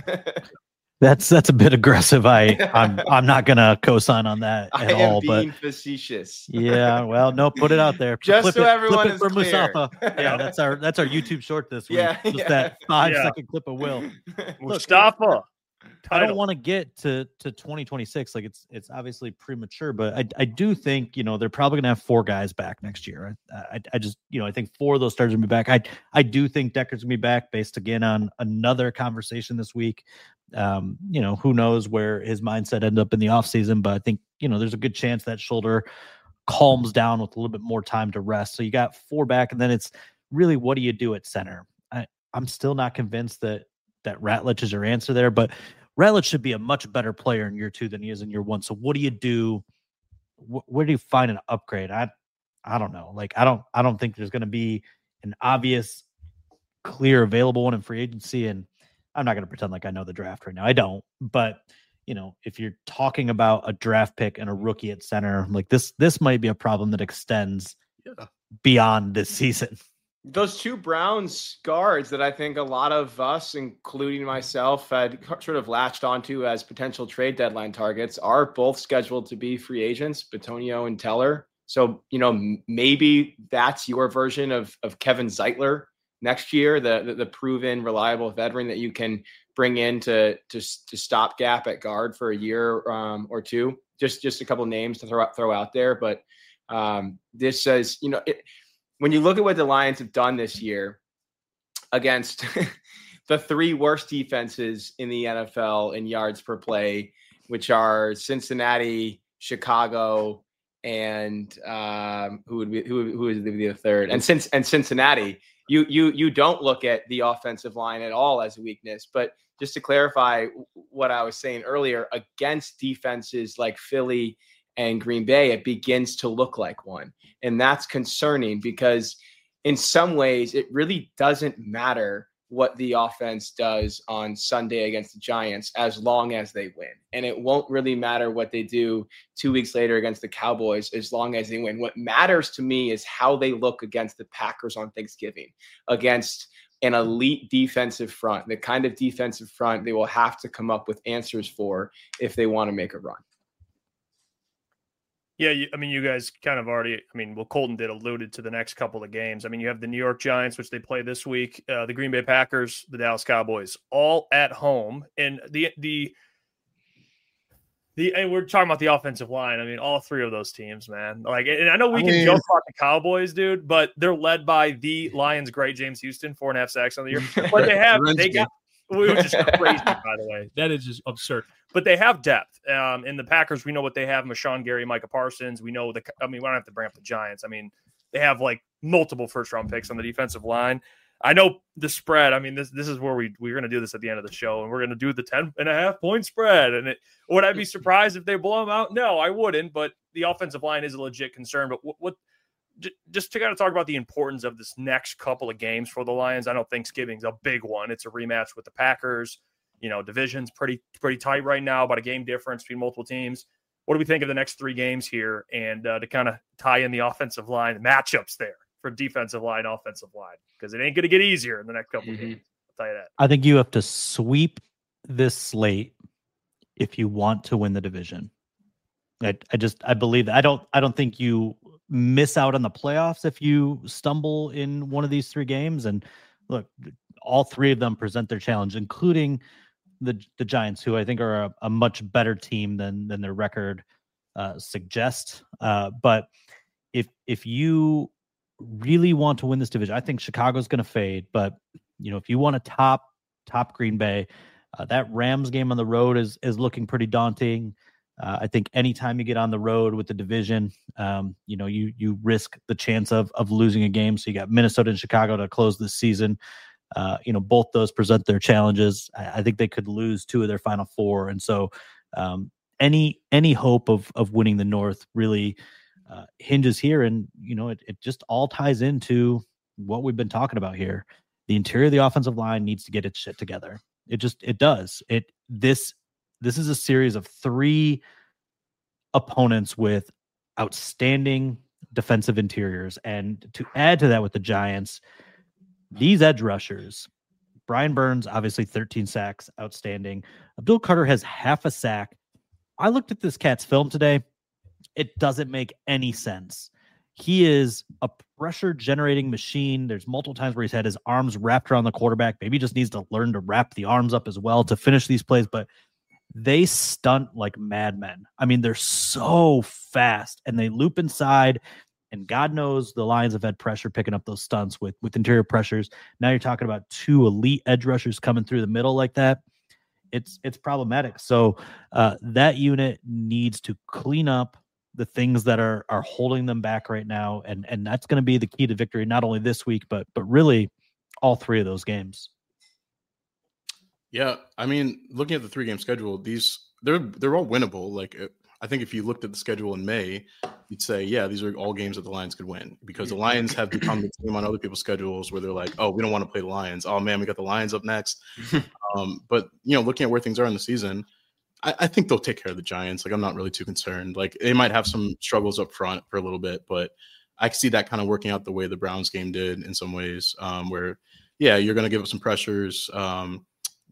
That's that's a bit aggressive. I I'm I'm not gonna co-sign on that I at am all. But being facetious. yeah, well, no, put it out there. Just Clip so it, everyone clip it is for clear. Mustafa. Yeah, that's our that's our YouTube short this week. Yeah, Just yeah. that five Yeah. second clip of Will. Look, Mustafa. I don't Title. want to get to to twenty twenty-six. Like it's it's obviously premature, but I I do think, you know, they're probably gonna have four guys back next year. I I, I just, you know, I think four of those starters will be back. I I do think Decker's gonna be back based again on another conversation this week. Um, you know, who knows where his mindset ended up in the offseason, but I think, you know, there's a good chance that shoulder calms down with a little bit more time to rest. So you got four back, and then it's really, what do you do at center? I, I'm still not convinced that that Ratledge is your answer there, but Ratledge should be a much better player in year two than he is in year one. So what do you do? Wh- where do you find an upgrade? I I don't know. Like, I don't I don't think there's going to be an obvious, clear, available one in free agency. And I'm not going to pretend like I know the draft right now. I don't. But, you know, if you're talking about a draft pick and a rookie at center, like this, this might be a problem that extends Yeah. beyond this season. Those two Browns guards that I think a lot of us, including myself, had sort of latched onto as potential trade deadline targets are both scheduled to be free agents, Bitonio and Teller. So, you know, m- maybe that's your version of of Kevin Zeitler next year, the, the the proven, reliable veteran that you can bring in to to to stopgap at guard for a year um, or two. Just just a couple names to throw out, throw out there, but um, this says, you know, it, when you look at what the Lions have done this year against the three worst defenses in the N F L in yards per play, which are Cincinnati, Chicago, and um, who would be who, who would be the third? And since and Cincinnati, you you you don't look at the offensive line at all as a weakness. But just to clarify what I was saying earlier, against defenses like Philly and Green Bay, it begins to look like one. And that's concerning because in some ways it really doesn't matter what the offense does on Sunday against the Giants as long as they win. And it won't really matter what they do two weeks later against the Cowboys as long as they win. What matters to me is how they look against the Packers on Thanksgiving, against an elite defensive front, the kind of defensive front they will have to come up with answers for if they want to make a run. Yeah, you, I mean, you guys kind of already, I mean, well, Colton did alluded to the next couple of games. I mean, you have the New York Giants, which they play this week, uh, the Green Bay Packers, the Dallas Cowboys, all at home. And the, the, the, and we're talking about the offensive line. I mean, all three of those teams, man. Like, and I know we I can mean, joke about the Cowboys, dude, but they're led by the Lions' great James Houston, four and a half sacks on the year. But they have, they got, which is crazy, by the way. That is just absurd. But they have depth. Um, in the Packers, we know what they have: Rashawn Gary, Micah Parsons. We know the. I mean, we don't have to bring up the Giants. I mean, they have like multiple first-round picks on the defensive line. I know the spread. I mean, this this is where we we're going to do this at the end of the show, and we're going to do the ten and a half point spread. And it, would I be surprised if they blow them out? No, I wouldn't. But the offensive line is a legit concern. But what, what just to kind of talk about the importance of this next couple of games for the Lions. I know Thanksgiving's a big one. It's a rematch with the Packers. You know, division's pretty pretty tight right now, about a game difference between multiple teams. What do we think of the next three games here? And uh, to kind of tie in the offensive line, the matchups there for defensive line, offensive line, because it ain't going to get easier in the next couple Mm-hmm. of games. I'll tell you that. I think you have to sweep this slate if you want to win the division. I, I just I believe that. I don't I don't think you miss out on the playoffs if you stumble in one of these three games. And look, all three of them present their challenge, including the the Giants, who I think are a, a much better team than than their record uh, suggests. Uh, but if if you really want to win this division, I think Chicago's going to fade. But you know, if you want to top top Green Bay, uh, that Rams game on the road is is looking pretty daunting. Uh, I think anytime you get on the road with the division, um, you know, you you risk the chance of of losing a game. So you got Minnesota and Chicago to close this season. Uh, you know, both those present their challenges. I, I think they could lose two of their final four, and so um, any any hope of of winning the North really uh, hinges here. And you know, it it just all ties into what we've been talking about here. The interior of the offensive line needs to get its shit together. It just, it does. It, this, this is a series of three opponents with outstanding defensive interiors. And to add to that with the Giants, these edge rushers, Brian Burns, obviously thirteen sacks, outstanding. Abdul Carter has half a sack. I looked at this cat's film today. It doesn't make any sense. He is a pressure generating machine. There's multiple times where he's had his arms wrapped around the quarterback. Maybe he just needs to learn to wrap the arms up as well to finish these plays, but they stunt like madmen. I mean, they're so fast and they loop inside. And God knows the Lions have had pressure picking up those stunts with, with interior pressures. Now you're talking about two elite edge rushers coming through the middle like that. It's it's problematic. So uh, that unit needs to clean up the things that are are holding them back right now, and and that's going to be the key to victory, not only this week, but but really all three of those games. Yeah, I mean, looking at the three game schedule, these they're they're all winnable. Like, I think if you looked at the schedule in May, you'd say, yeah, these are all games that the Lions could win, because the Lions have become the team on other people's schedules where they're like, oh, we don't want to play the Lions. Oh, man, we got the Lions up next. um, but, you know, looking at where things are in the season, I, I think they'll take care of the Giants. Like, I'm not really too concerned. Like, they might have some struggles up front for a little bit, but I can see that kind of working out the way the Browns game did in some ways, um, where, yeah, you're going to give up some pressures. Um,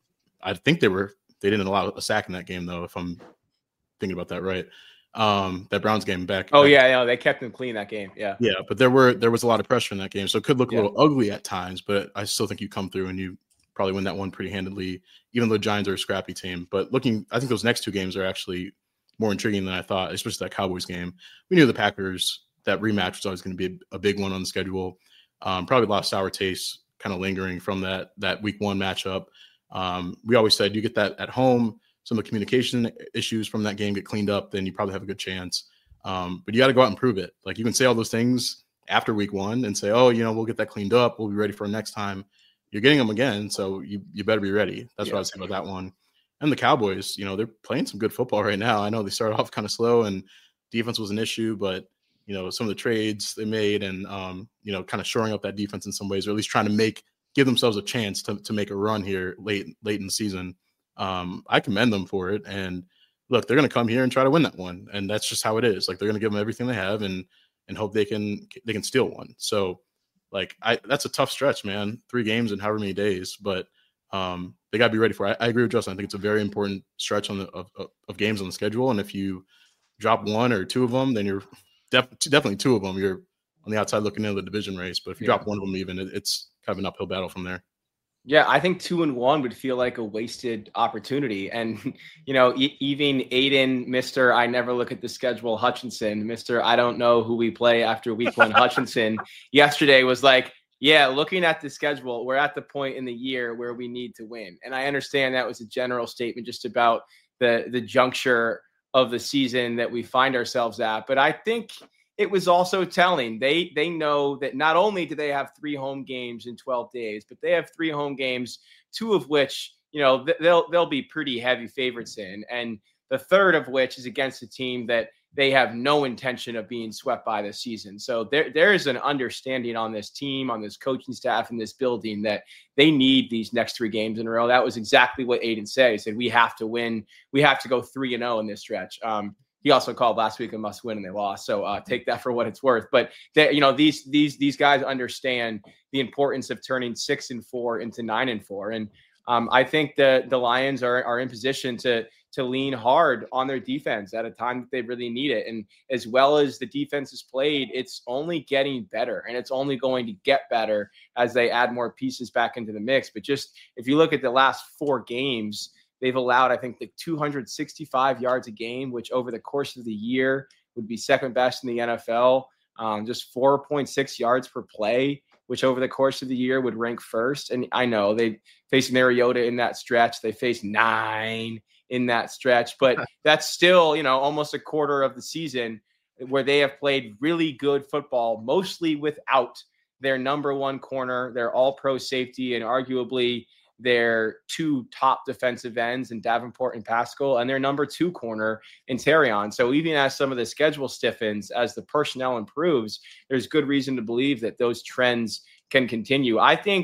I think they were they didn't allow a sack in that game, though, if I'm thinking about that right. Um, that Browns game back. Oh back. yeah, no, they kept them clean that game. Yeah, yeah, but there were there was a lot of pressure in that game, so it could look a yeah. little ugly at times. But I still think you come through and you probably win that one pretty handedly, even though the Giants are a scrappy team. But looking, I think those next two games are actually more intriguing than I thought, especially that Cowboys game. We knew the Packers, that rematch was always going to be a, a big one on the schedule. Um, probably a lot of sour taste kind of lingering from that that week one matchup. Um, we always said you get that at home, some of the communication issues from that game get cleaned up, then you probably have a good chance. Um, but you got to go out and prove it. Like, you can say all those things after week one and say, oh, you know, we'll get that cleaned up. We'll be ready for next time. You're getting them again, so you you better be ready. That's yeah. what I would say about that one. And the Cowboys, you know, they're playing some good football right now. I know they started off kind of slow and defense was an issue, but, you know, some of the trades they made and, um, you know, kind of shoring up that defense in some ways, or at least trying to make give themselves a chance to to make a run here late late in the season. Um, I commend them for it. And look, they're going to come here and try to win that one. And that's just how it is. Like, they're going to give them everything they have and, and hope they can, they can steal one. So like, I, that's a tough stretch, man, three games in however many days, but um, they gotta be ready for it. I, I agree with Justin. I think it's a very important stretch on the, of, of, of games on the schedule. And if you drop one or two of them, then you're def- definitely two of them. You're on the outside looking into the division race, but if you yeah. drop one of them, even it, it's kind of an uphill battle from there. Yeah, I think two and one would feel like a wasted opportunity. And, you know, e- even Aiden, Mister I never look at the schedule, Hutchinson, Mister I don't know who we play after week one, Hutchinson, yesterday was like, yeah, looking at the schedule, we're at the point in the year where we need to win. And I understand that was a general statement just about the, the juncture of the season that we find ourselves at. But I think it was also telling. They they know that not only do they have three home games in twelve days, but they have three home games, two of which, you know, they'll they'll be pretty heavy favorites in, and the third of which is against a team that they have no intention of being swept by this season. So there there is an understanding on this team, on this coaching staff, in this building that they need these next three games in a row. That was exactly what Aiden said. He said, we have to win. We have to go three and oh in this stretch. Um, He also called last week a must win and they lost. So uh, take that for what it's worth. But they, you know, these these these guys understand the importance of turning six and four into nine and four. And um, I think the the Lions are are in position to to lean hard on their defense at a time that they really need it. And as well as the defense is played, it's only getting better, and it's only going to get better as they add more pieces back into the mix. But just if you look at the last four games, they've allowed, I think, like two hundred sixty-five yards a game, which over the course of the year would be second best in the N F L. Um, just four point six yards per play, which over the course of the year would rank first. And I know they faced Mariota in that stretch. They faced nine in that stretch, but that's still, you know, almost a quarter of the season where they have played really good football, mostly without their number one corner, their all-pro safety, and arguably their two top defensive ends in Davenport and Pascal, and their number two corner in Terrion. So even as some of the schedule stiffens, as the personnel improves, there's good reason to believe that those trends can continue. I think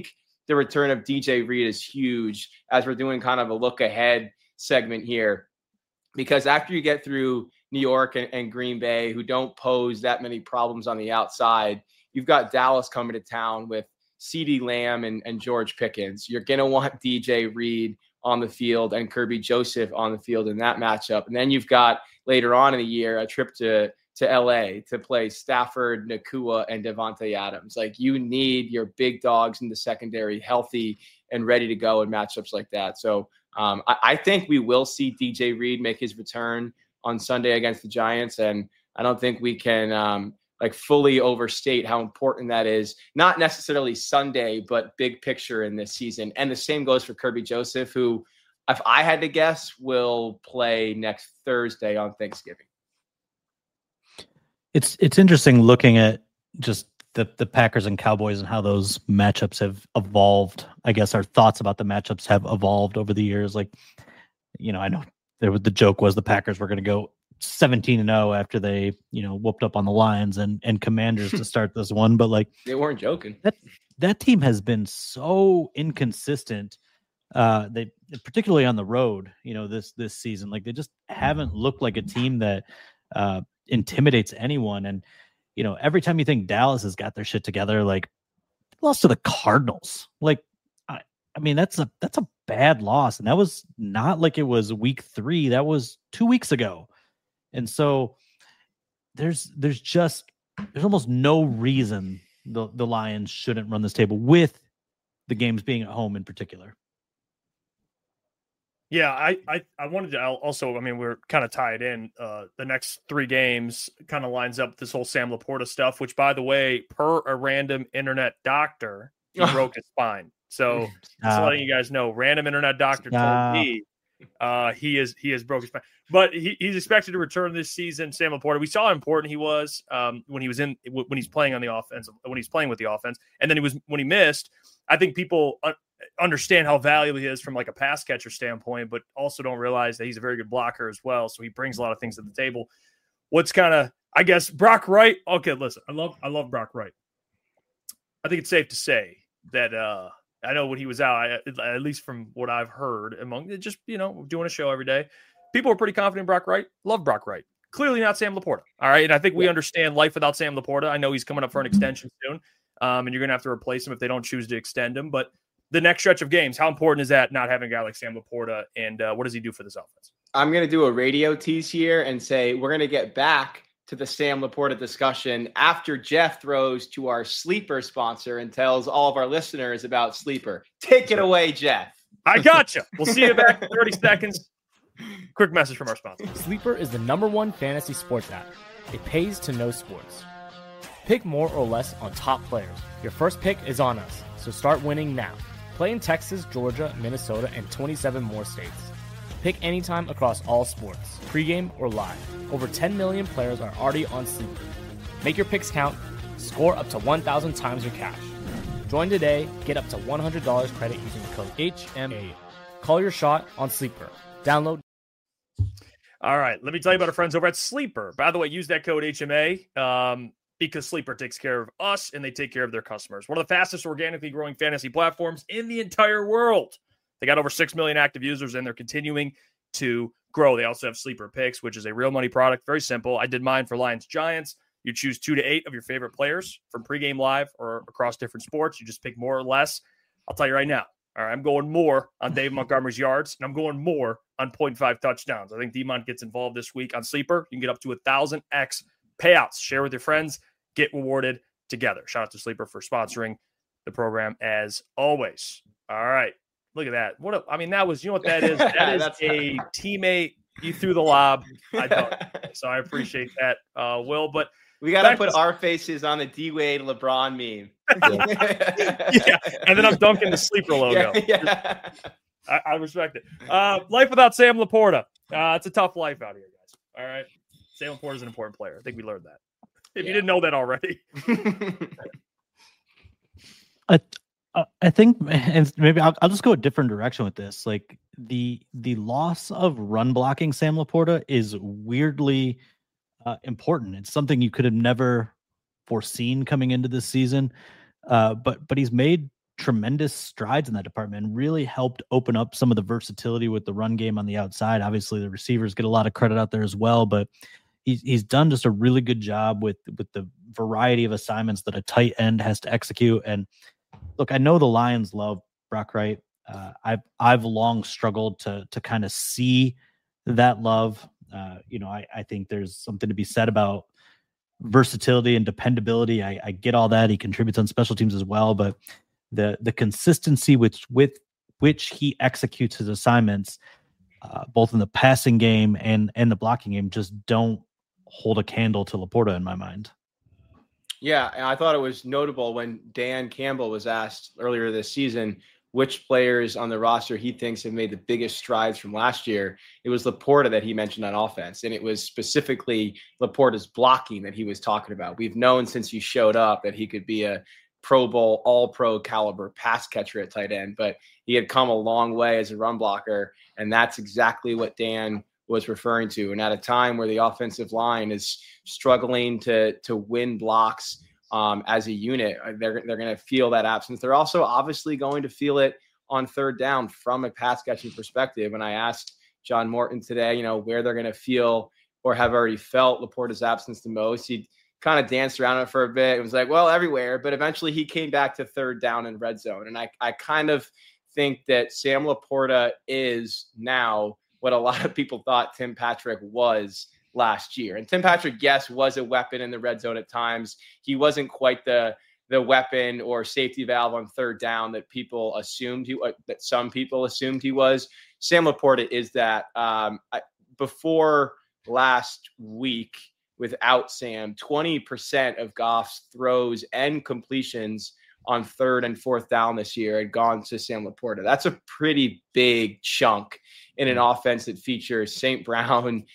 the return of D J Reed is huge as we're doing kind of a look ahead segment here. Because after you get through New York and, and Green Bay, who don't pose that many problems on the outside, you've got Dallas coming to town with CeeDee Lamb and, and George Pickens. You're going to want D J Reed on the field and Kirby Joseph on the field in that matchup. And then you've got later on in the year a trip to, to L A to play Stafford, Nakua, and Devontae Adams. Like, you need your big dogs in the secondary healthy and ready to go in matchups like that. So um, I, I think we will see D J Reed make his return on Sunday against the Giants. And I don't think we can um, like fully overstate how important that is. Not necessarily Sunday, but big picture in this season. And the same goes for Kirby Joseph, who, if I had to guess, will play next Thursday on Thanksgiving. It's it's interesting looking at just the, the Packers and Cowboys and how those matchups have evolved. I guess our thoughts about the matchups have evolved over the years. Like, you know, I know there was the joke was the Packers were going to go seventeen and oh after they, you know, whooped up on the Lions and, and Commanders to start this one. But like, they weren't joking. That, that team has been so inconsistent. Uh, they particularly on the road, you know, this, this season, like they just haven't looked like a team that, uh, intimidates anyone. And you know, every time you think Dallas has got their shit together, like they lost to the Cardinals. Like I, I mean that's a that's a bad loss, and that was not like it was week three, that was two weeks ago. And so there's there's just there's almost no reason the the Lions shouldn't run this table, with the games being at home in particular. Yeah, I, I, I wanted to also, I mean, we're kind of tied in. Uh, the next three games kind of lines up this whole Sam Laporta stuff, which, by the way, per a random internet doctor, he broke his spine. So just letting you guys know, random internet doctor told me uh, he is he has broken his spine. But he, he's expected to return this season. Sam Laporta, we saw how important he was um, when he was in when he's playing on the offense, when he's playing with the offense, and then he was when he missed. I think people Uh, understand how valuable he is from like a pass catcher standpoint, but also don't realize that he's a very good blocker as well. So he brings a lot of things to the table. What's kind of, I guess, Brock Wright. Okay, listen, I love, I love Brock Wright. I think it's safe to say that uh, I know when he was out, I, at least from what I've heard among just, you know, doing a show every day, people are pretty confident in Brock Wright. Love Brock Wright. Clearly not Sam Laporta. All right. And I think we yeah. understand life without Sam Laporta. I know he's coming up for an extension soon. Um, and you're going to have to replace him if they don't choose to extend him, but the next stretch of games, how important is that not having a guy like Sam Laporta, and uh, what does he do for this offense? I'm going to do a radio tease here and say we're going to get back to the Sam Laporta discussion after Jeff throws to our Sleeper sponsor and tells all of our listeners about Sleeper. Take it away, Jeff. I gotcha. We'll see you back in thirty seconds. Quick message from our sponsor. Sleeper is the number one fantasy sports app. It pays to know sports. Pick more or less on top players. Your first pick is on us, so start winning now. Play in Texas, Georgia, Minnesota, and twenty-seven more states. Pick anytime across all sports, pregame or live. Over ten million players are already on Sleeper. Make your picks count. Score up to one thousand times your cash. Join today. Get up to one hundred dollars credit using the code H M A. Call your shot on Sleeper. Download. All right. Let me tell you about our friends over at Sleeper. By the way, use that code H M A. Um, because Sleeper takes care of us and they take care of their customers. One of the fastest organically growing fantasy platforms in the entire world. They got over six million active users and they're continuing to grow. They also have Sleeper Picks, which is a real money product. Very simple. I did mine for Lions Giants. You choose two to eight of your favorite players from pregame live or across different sports. You just pick more or less. I'll tell you right now. All right, I'm going more on Dave Montgomery's yards, and I'm going more on point five touchdowns. I think D-Mon gets involved this week on Sleeper. You can get up to one thousand x payouts. Share with your friends. Get rewarded together. Shout out to Sleeper for sponsoring the program as always. All right. Look at that. What a, I mean, that was, you know what that is? That is a teammate. You threw the lob. I don't. So I appreciate that, uh, Will. But we got to put to... our faces on the D-Wade LeBron meme. Yeah. And then I'm dunking the Sleeper logo. Yeah, yeah. I, I respect it. Uh, life without Sam Laporta. Uh, it's a tough life out here, guys. All right. Sam Laporta is an important player. I think we learned that. If yeah. you didn't know that already. I I think, and maybe I'll, I'll just go a different direction with this. Like the the loss of run blocking Sam Laporta is weirdly uh, important. It's something you could have never foreseen coming into this season. Uh, but but he's made tremendous strides in that department and really helped open up some of the versatility with the run game on the outside. Obviously, the receivers get a lot of credit out there as well, but he's he's done just a really good job with with the variety of assignments that a tight end has to execute. And look, I know the Lions love Brock Wright. Uh, I've I've long struggled to to kind of see that love. Uh, you know, I, I think there's something to be said about versatility and dependability. I, I get all that. He contributes on special teams as well, but the the consistency with with which he executes his assignments, uh, both in the passing game and and the blocking game, just don't hold a candle to Laporta in my mind. Yeah, and I thought it was notable when Dan Campbell was asked earlier this season which players on the roster he thinks have made the biggest strides from last year. It was Laporta that he mentioned on offense, and it was specifically Laporta's blocking that he was talking about. We've known since he showed up that he could be a Pro Bowl, all-pro caliber pass catcher at tight end, but he had come a long way as a run blocker, and that's exactly what Dan was referring to. And at a time where the offensive line is struggling to to win blocks um, as a unit, they're they're going to feel that absence. They're also obviously going to feel it on third down from a pass catching perspective. And I asked John Morton today, you know, where they're going to feel or have already felt Laporta's absence the most. He kind of danced around it for a bit. It was like, well, everywhere. But eventually he came back to third down and red zone. And I, I kind of think that Sam Laporta is now what a lot of people thought Tim Patrick was last year. And Tim Patrick, yes, was a weapon in the red zone at times. He wasn't quite the the weapon or safety valve on third down that people assumed he uh, that some people assumed he was. Sam Laporta is that. Um, I, before last week, without Sam, twenty percent of Goff's throws and completions on third and fourth down this year had gone to Sam Laporta. That's a pretty big chunk in an offense that features Saint Brown,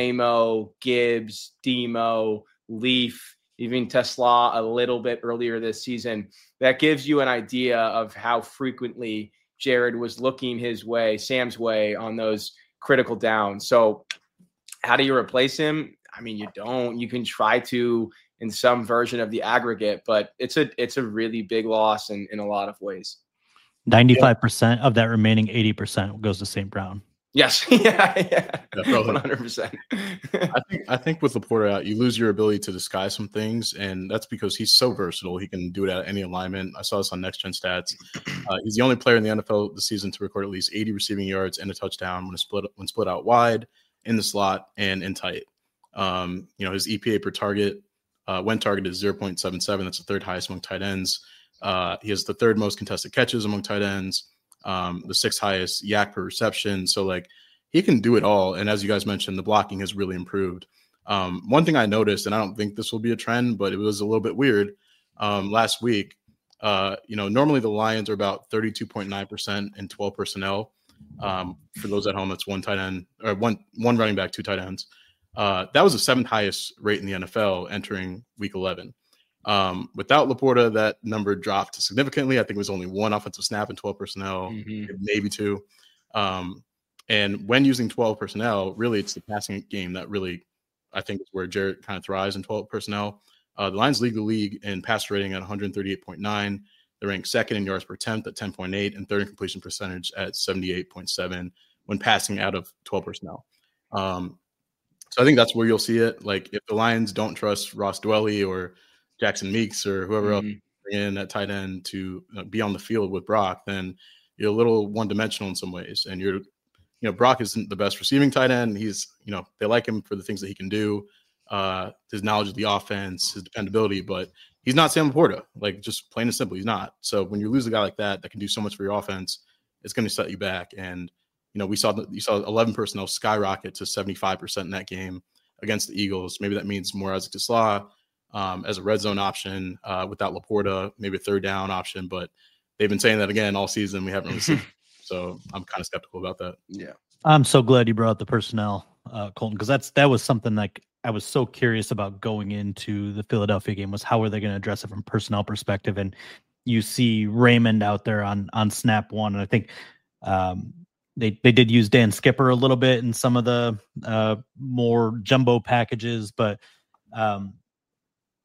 J-Mo, Gibbs, Demo, Leaf, even Tesla a little bit earlier this season. That gives you an idea of how frequently Jared was looking his way, Sam's way, on those critical downs. So how do you replace him? I mean, you don't. You can try to in some version of the aggregate, but it's a it's a really big loss in, in a lot of ways. ninety-five percent of that remaining eighty percent goes to Saint Brown. Yes. yeah, yeah. yeah one hundred percent. I think I think with Laporta out, you lose your ability to disguise some things, and that's because he's so versatile. He can do it at any alignment. I saw this on Next Gen Stats. Uh, he's the only player in the N F L this season to record at least eighty receiving yards and a touchdown when split when split out wide, in the slot, and in tight. Um, you know, his E P A per target, uh, when targeted, is zero point seven seven. That's the third highest among tight ends. Uh, he has the third most contested catches among tight ends. Um, the sixth highest yak per reception. So like he can do it all. And as you guys mentioned, the blocking has really improved. Um, one thing I noticed, and I don't think this will be a trend, but it was a little bit weird. Um, last week, uh, you know, normally the Lions are about thirty-two point nine percent in twelve personnel. Um, for those at home, that's one tight end or one, one running back, two tight ends. Uh, that was the seventh highest rate in the N F L entering week eleven. Um, without Laporta, that number dropped significantly. I think it was only one offensive snap in twelve personnel, mm-hmm. maybe two. Um, and when using twelve personnel, really it's the passing game that really, I think, is where Jarrett kind of thrives in twelve personnel. Uh, the Lions lead the league in pass rating at one thirty-eight point nine. They rank second in yards per attempt at ten point eight and third in completion percentage at seventy-eight point seven when passing out of twelve personnel. Um, so I think that's where you'll see it. Like if the Lions don't trust Ross Dwelley or Jackson Meeks or whoever mm-hmm. else in at tight end to you know, be on the field with Brock, then you're a little one-dimensional in some ways. And you're, you know, Brock isn't the best receiving tight end. He's, you know, they like him for the things that he can do, uh, his knowledge of the offense, his dependability, but he's not Sam Laporta. Like just plain and simple, he's not. So when you lose a guy like that that can do so much for your offense, it's going to set you back. And you know, we saw the, you saw eleven personnel skyrocket to seventy-five percent in that game against the Eagles. Maybe that means more Isaac Tesla. Um, as a red zone option uh, without Laporta, maybe a third down option, but they've been saying that again all season. We haven't really seen it. So I'm kind of skeptical about that. Yeah. I'm so glad you brought up the personnel, uh, Colton, because that's that was something like I was so curious about going into the Philadelphia game was how are they going to address it from personnel perspective. And you see Raymond out there on on snap one. And I think um, they, they did use Dan Skipper a little bit in some of the uh, more jumbo packages, but um,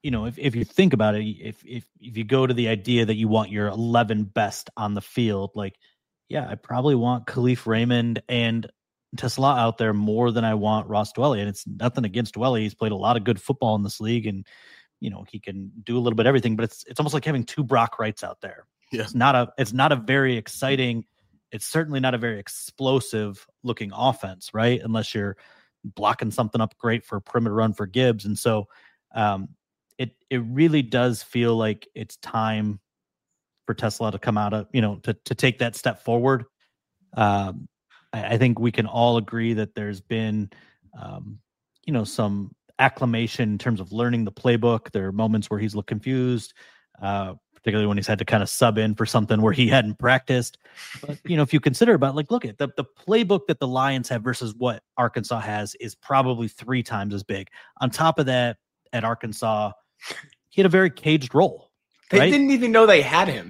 you know, if, if you think about it, if, if, if you go to the idea that you want your eleven best on the field, like, yeah, I probably want Khalif Raymond and TeSlaa out there more than I want Ross Dwelley. And it's nothing against Dwelley. He's played a lot of good football in this league, and, you know, he can do a little bit of everything, but it's, it's almost like having two Brock Wrights out there. Yeah. It's not a, it's not a very exciting, it's certainly not a very explosive looking offense, right? Unless you're blocking something up great for a perimeter run for Gibbs. And so um, it, it really does feel like it's time for TeSlaa to come out of, you know, to, to take that step forward. Um, I, I think we can all agree that there's been, um, you know, some acclimation in terms of learning the playbook. There are moments where he's looked confused, uh, particularly when he's had to kind of sub in for something where he hadn't practiced. But, you know, if you consider about like, look at the, the playbook that the Lions have versus what Arkansas has is probably three times as big. On top of that, at Arkansas, he had a very caged role. They right? didn't even know they had him.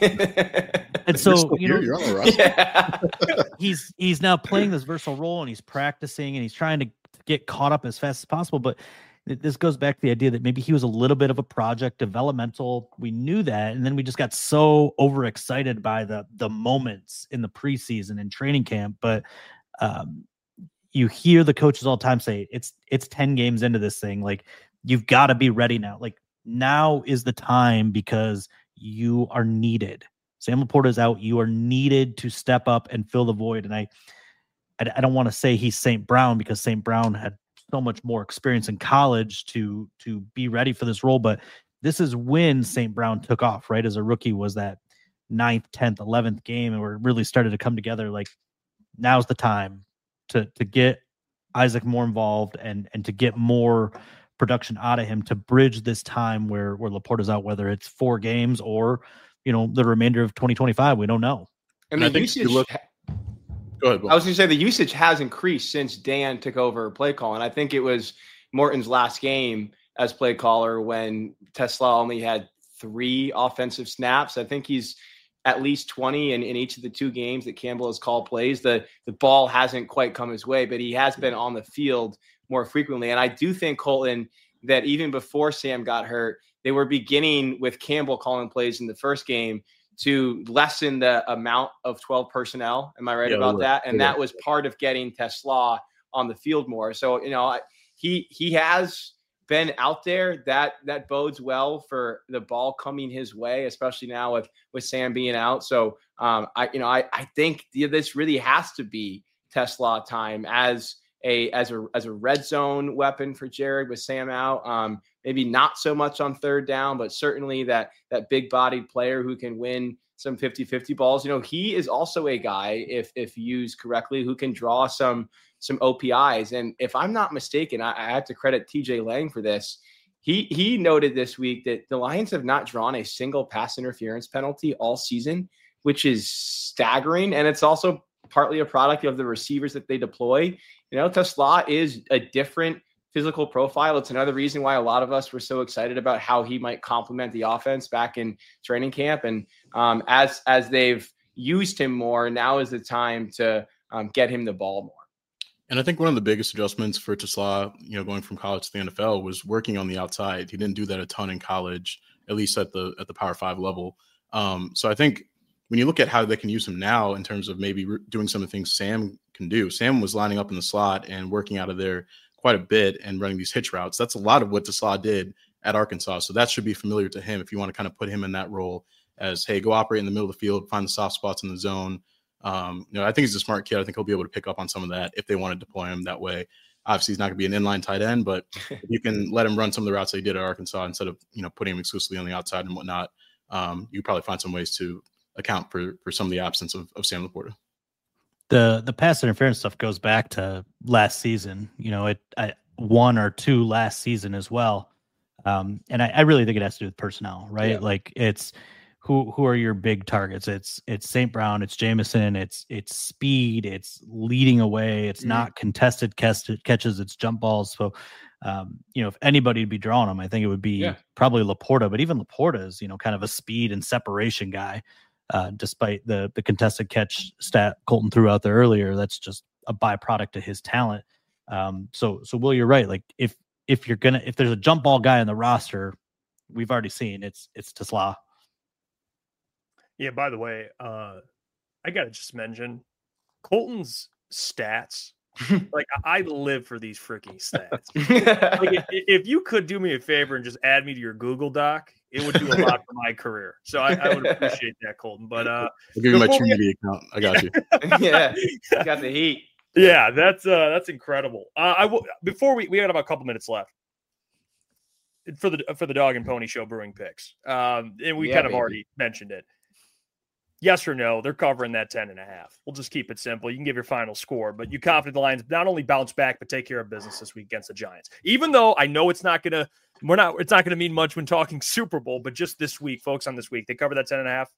And so, you know, you're on the roster. Yeah. he's, he's now playing this versatile role, and he's practicing, and he's trying to get caught up as fast as possible. But this goes back to the idea that maybe he was a little bit of a project, developmental. We knew that. And then we just got so overexcited by the, the moments in the preseason and training camp. But um, you hear the coaches all the time say it's, it's ten games into this thing. Like, you've got to be ready now. Like, now is the time, because you are needed. Sam Laporta is out. You are needed to step up and fill the void. And I, I, I don't want to say he's Saint Brown, because Saint Brown had so much more experience in college to, to be ready for this role. But this is when Saint Brown took off, right? As a rookie, was that ninth, tenth, eleventh game, and where it really started to come together. Like, now's the time to, to get Isaac more involved and, and to get more production out of him, to bridge this time where, where Laporta's out, whether it's four games or, you know, the remainder of twenty twenty-five. We don't know. And, and the I think usage, you look, go ahead, Will. I was going to say the usage has increased since Dan took over play call. And I think it was Morton's last game as play caller when TeSlaa only had three offensive snaps. I think he's at least twenty in, in each of the two games that Campbell has called plays. The, the ball hasn't quite come his way, but he has been on the field more frequently. And I do think, Colton, that even before Sam got hurt, they were beginning with Campbell calling plays in the first game to lessen the amount of twelve personnel. Am I right yeah, about right. that? And yeah. that was part of getting TeSlaa on the field more. So, you know, he he has been out there. That that bodes well for the ball coming his way, especially now with, with Sam being out. So, um, I you know, I, I think this really has to be TeSlaa time as a as a as a red zone weapon for Jared with Sam out. Um, maybe not so much on third down, but certainly that that big bodied player who can win some fifty-fifty balls. You know, he is also a guy, if if used correctly, who can draw some some O P Is. And if I'm not mistaken, I, I have to credit T J Lang for this. He he noted this week that the Lions have not drawn a single pass interference penalty all season, which is staggering. And it's also partly a product of the receivers that they deploy. You know, TeSlaa is a different physical profile. It's another reason why a lot of us were so excited about how he might complement the offense back in training camp. And um, as as they've used him more, now is the time to um, get him the ball more. And I think one of the biggest adjustments for TeSlaa, you know, going from college to the N F L was working on the outside. He didn't do that a ton in college, at least at the at the Power Five level. Um, so I think when you look at how they can use him now in terms of maybe re- doing some of the things Sam can do, Sam was lining up in the slot and working out of there quite a bit and running these hitch routes. That's a lot of what TeSlaa did at Arkansas. So that should be familiar to him if you want to kind of put him in that role as, hey, go operate in the middle of the field, find the soft spots in the zone. Um, you know, I think he's a smart kid. I think he'll be able to pick up on some of that if they want to deploy him that way. Obviously, he's not going to be an inline tight end, but if you can let him run some of the routes that he did at Arkansas instead of, you know, putting him exclusively on the outside and whatnot, um, you probably find some ways to account for for some of the absence of, of Sam Laporta. The the pass interference stuff goes back to last season. You know, it I, one or two last season as well. Um, and I, I really think it has to do with personnel, right? Yeah. Like it's who who are your big targets? It's it's Saint Brown, it's Jamison, it's it's speed, it's leading away, it's mm-hmm. not contested catches, it's jump balls. So um, you know, if anybody would be drawing them, I think it would be yeah. probably Laporta. But even Laporta is, you know, kind of a speed and separation guy. Uh, despite the the contested catch stat Colton threw out there earlier, that's just a byproduct of his talent. Um, so so Will, you're right. Like if if you're gonna if there's a jump ball guy on the roster, we've already seen it's it's Tesla. Yeah, by the way, uh, I got to just mention Colton's stats. Like, I live for these freaking stats. Like, if, if you could do me a favor and just add me to your Google Doc, it would do a lot for my career. So I, I would appreciate that, Colton. But uh, I'll give you my Trinity account. I got you. Yeah, you got the heat. Yeah, that's uh, that's incredible. Uh, I will before we we had about a couple minutes left for the for the Dog and Pony Show brewing picks, um, and we Yeah, kind of baby. already mentioned it. Yes or no, they're covering that ten and a half. We'll just keep it simple. You can give your final score, but you confident the Lions not only bounce back, but take care of business this week against the Giants. Even though I know it's not going to, we're not, it's not going to mean much when talking Super Bowl, but just this week, folks, on this week, they cover that ten and a half.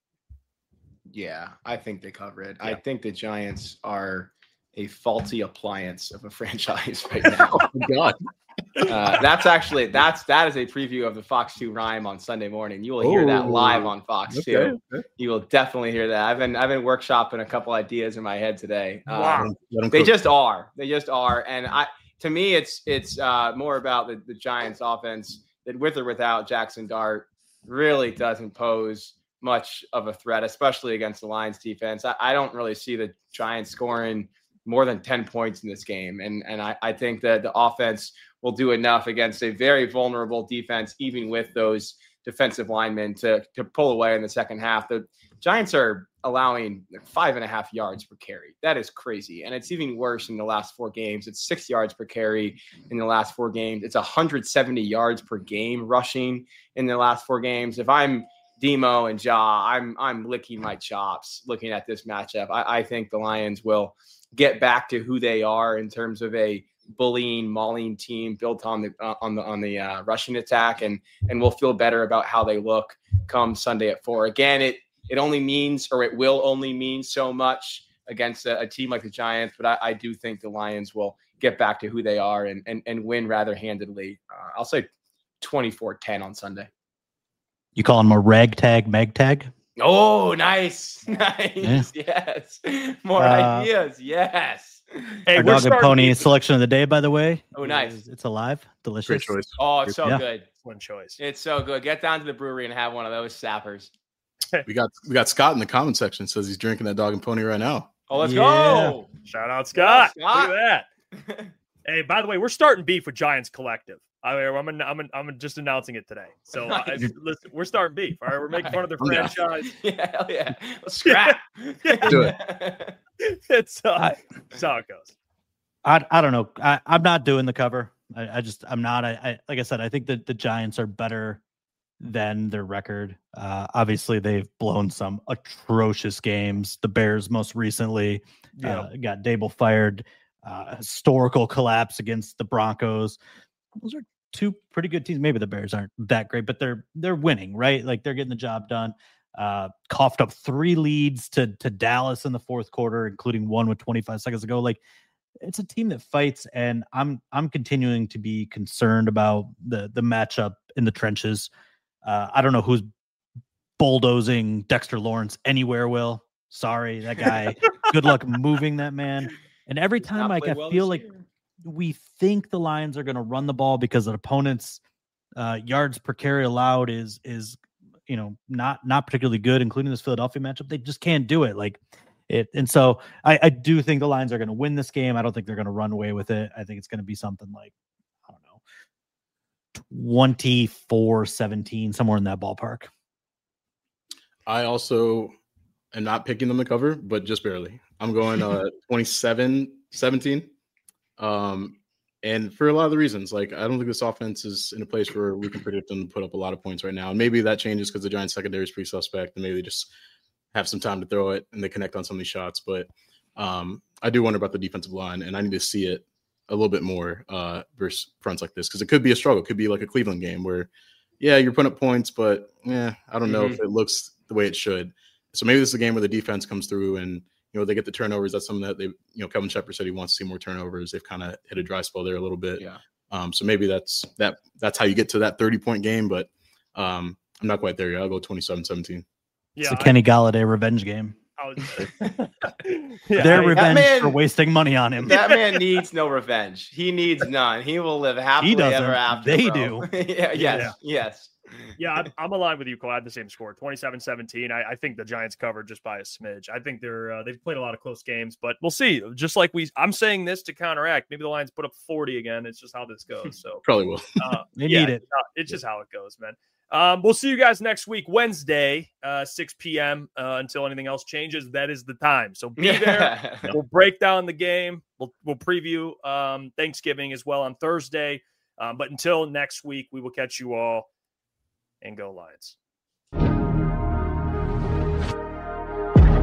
Yeah, I think they cover it. Yeah. I think the Giants are a faulty appliance of a franchise right now. Oh my God. Uh, that's actually that's that is a preview of the Fox two Rhyme on Sunday morning. You will hear that Oh, live on Fox Okay, two. okay. You will definitely hear that. I've been I've been workshopping a couple ideas in my head today. Um, Wow. Let 'em They cook. just are. They just are. And I to me, it's it's uh, more about the, the Giants offense that with or without Jackson Dart really doesn't pose much of a threat, especially against the Lions defense. I, I don't really see the Giants scoring more than ten points in this game. And and I, I think that the offense will do enough against a very vulnerable defense, even with those defensive linemen to, to pull away in the second half. The Giants are allowing like five and a half yards per carry. That is crazy. And it's even worse in the last four games. It's six yards per carry in the last four games. It's one hundred seventy yards per game rushing in the last four games. If I'm Demo and Ja, I'm I'm licking my chops looking at this matchup. I, I think the Lions will get back to who they are in terms of a bullying, mauling team built on the uh, on the on the uh, rushing attack, and and we'll feel better about how they look come Sunday at four. Again, it it only means, or it will only mean so much against a, a team like the Giants, but I, I do think the Lions will get back to who they are and and, and win rather handedly. Uh, I'll say twenty-four ten on Sunday. You call him a ragtag, magtag? Oh, nice, nice, Yeah. yes, more Uh, ideas, yes. Hey, Our we're dog and starting pony to- selection of the day, by the way. Oh, nice. is- It's alive, Great delicious. choice. Oh, it's so Yeah. good. One choice. It's so good. Get down to the brewery and have one of those sappers. We got we got Scott in the comment section says he's drinking that Dog and Pony right now. Oh, let's Yeah. go. Shout out Scott. Scott. Look at that. Hey, by the way, we're starting beef with Giants Collective. I, I'm, an, I'm, an, I'm just announcing it today. So I, Nice. listen, we're starting beef. All right, we're making fun of their I'm down. franchise. Yeah, hell yeah. Let's scrap. Do it. It's uh, I- that's how it goes. I I don't know. I, I'm not doing the cover. I, I just I'm not. I, I like I said. I think that the Giants are better than their record. Uh, obviously, they've blown some atrocious games. The Bears most recently Yeah. uh, got Dable fired. Uh, historical collapse against the Broncos. Those are two pretty good teams. Maybe the Bears aren't that great, but they're they're winning, right? Like they're getting the job done. Uh, coughed up three leads to to Dallas in the fourth quarter, including one with twenty-five seconds to go. Like it's a team that fights, and I'm I'm continuing to be concerned about the the matchup in the trenches. Uh, I don't know who's bulldozing Dexter Lawrence anywhere. Will sorry, that guy. Good luck moving that man. And every He's time, not like played I well feel this like year. we think the Lions are going to run the ball because the opponent's uh, yards per carry allowed is is you know not not particularly good, including this Philadelphia matchup. They just can't do it. Like it, and so I, I do think the Lions are going to win this game. I don't think they're going to run away with it. I think it's going to be something like I don't know, twenty-four seventeen, somewhere in that ballpark. I also am not picking them to cover, but just barely. I'm going uh twenty-seven seventeen. Um, and for a lot of the reasons, like I don't think this offense is in a place where we can predict them to put up a lot of points right now. And maybe that changes because the Giants secondary is pretty suspect, and maybe they just have some time to throw it and they connect on some of these shots. But um, I do wonder about the defensive line, and I need to see it a little bit more uh, versus fronts like this because it could be a struggle. It could be like a Cleveland game where, yeah, you're putting up points, but yeah, I don't know Mhm. if it looks the way it should. So maybe this is a game where the defense comes through and you know they get the turnovers. That's something that they, you know, Kevin Shepard said he wants to see more turnovers. They've kind of hit a dry spell there a little bit. Yeah. Um, so maybe that's that. That's how you get to that thirty point game. But um, I'm not quite there yet. I'll go twenty-seven seventeen. It's Yeah, a Kenny Galladay revenge game. I, I was, yeah, Their I- revenge man- for wasting money on him. That man needs no revenge. He needs none. He will live happily doesn't. ever after. They bro. do. yeah, yes, Yeah. yes. Yeah, I'm, I'm aligned with you, Cole. I had the same score, twenty-seven seventeen. I, I think the Giants covered just by a smidge. I think they're uh, they've played a lot of close games, but we'll see. Just like we, I'm saying this to counteract. Maybe the Lions put up forty again. It's just how this goes. So Probably will. Uh, They yeah, need it. uh, it's just how it goes, man. Um, we'll see you guys next week, Wednesday, uh, six p.m. Uh, until anything else changes. That is the time. So be there. We'll break down the game. We'll we'll preview um, Thanksgiving as well on Thursday. Um, but until next week, we will catch you all, and go Lions.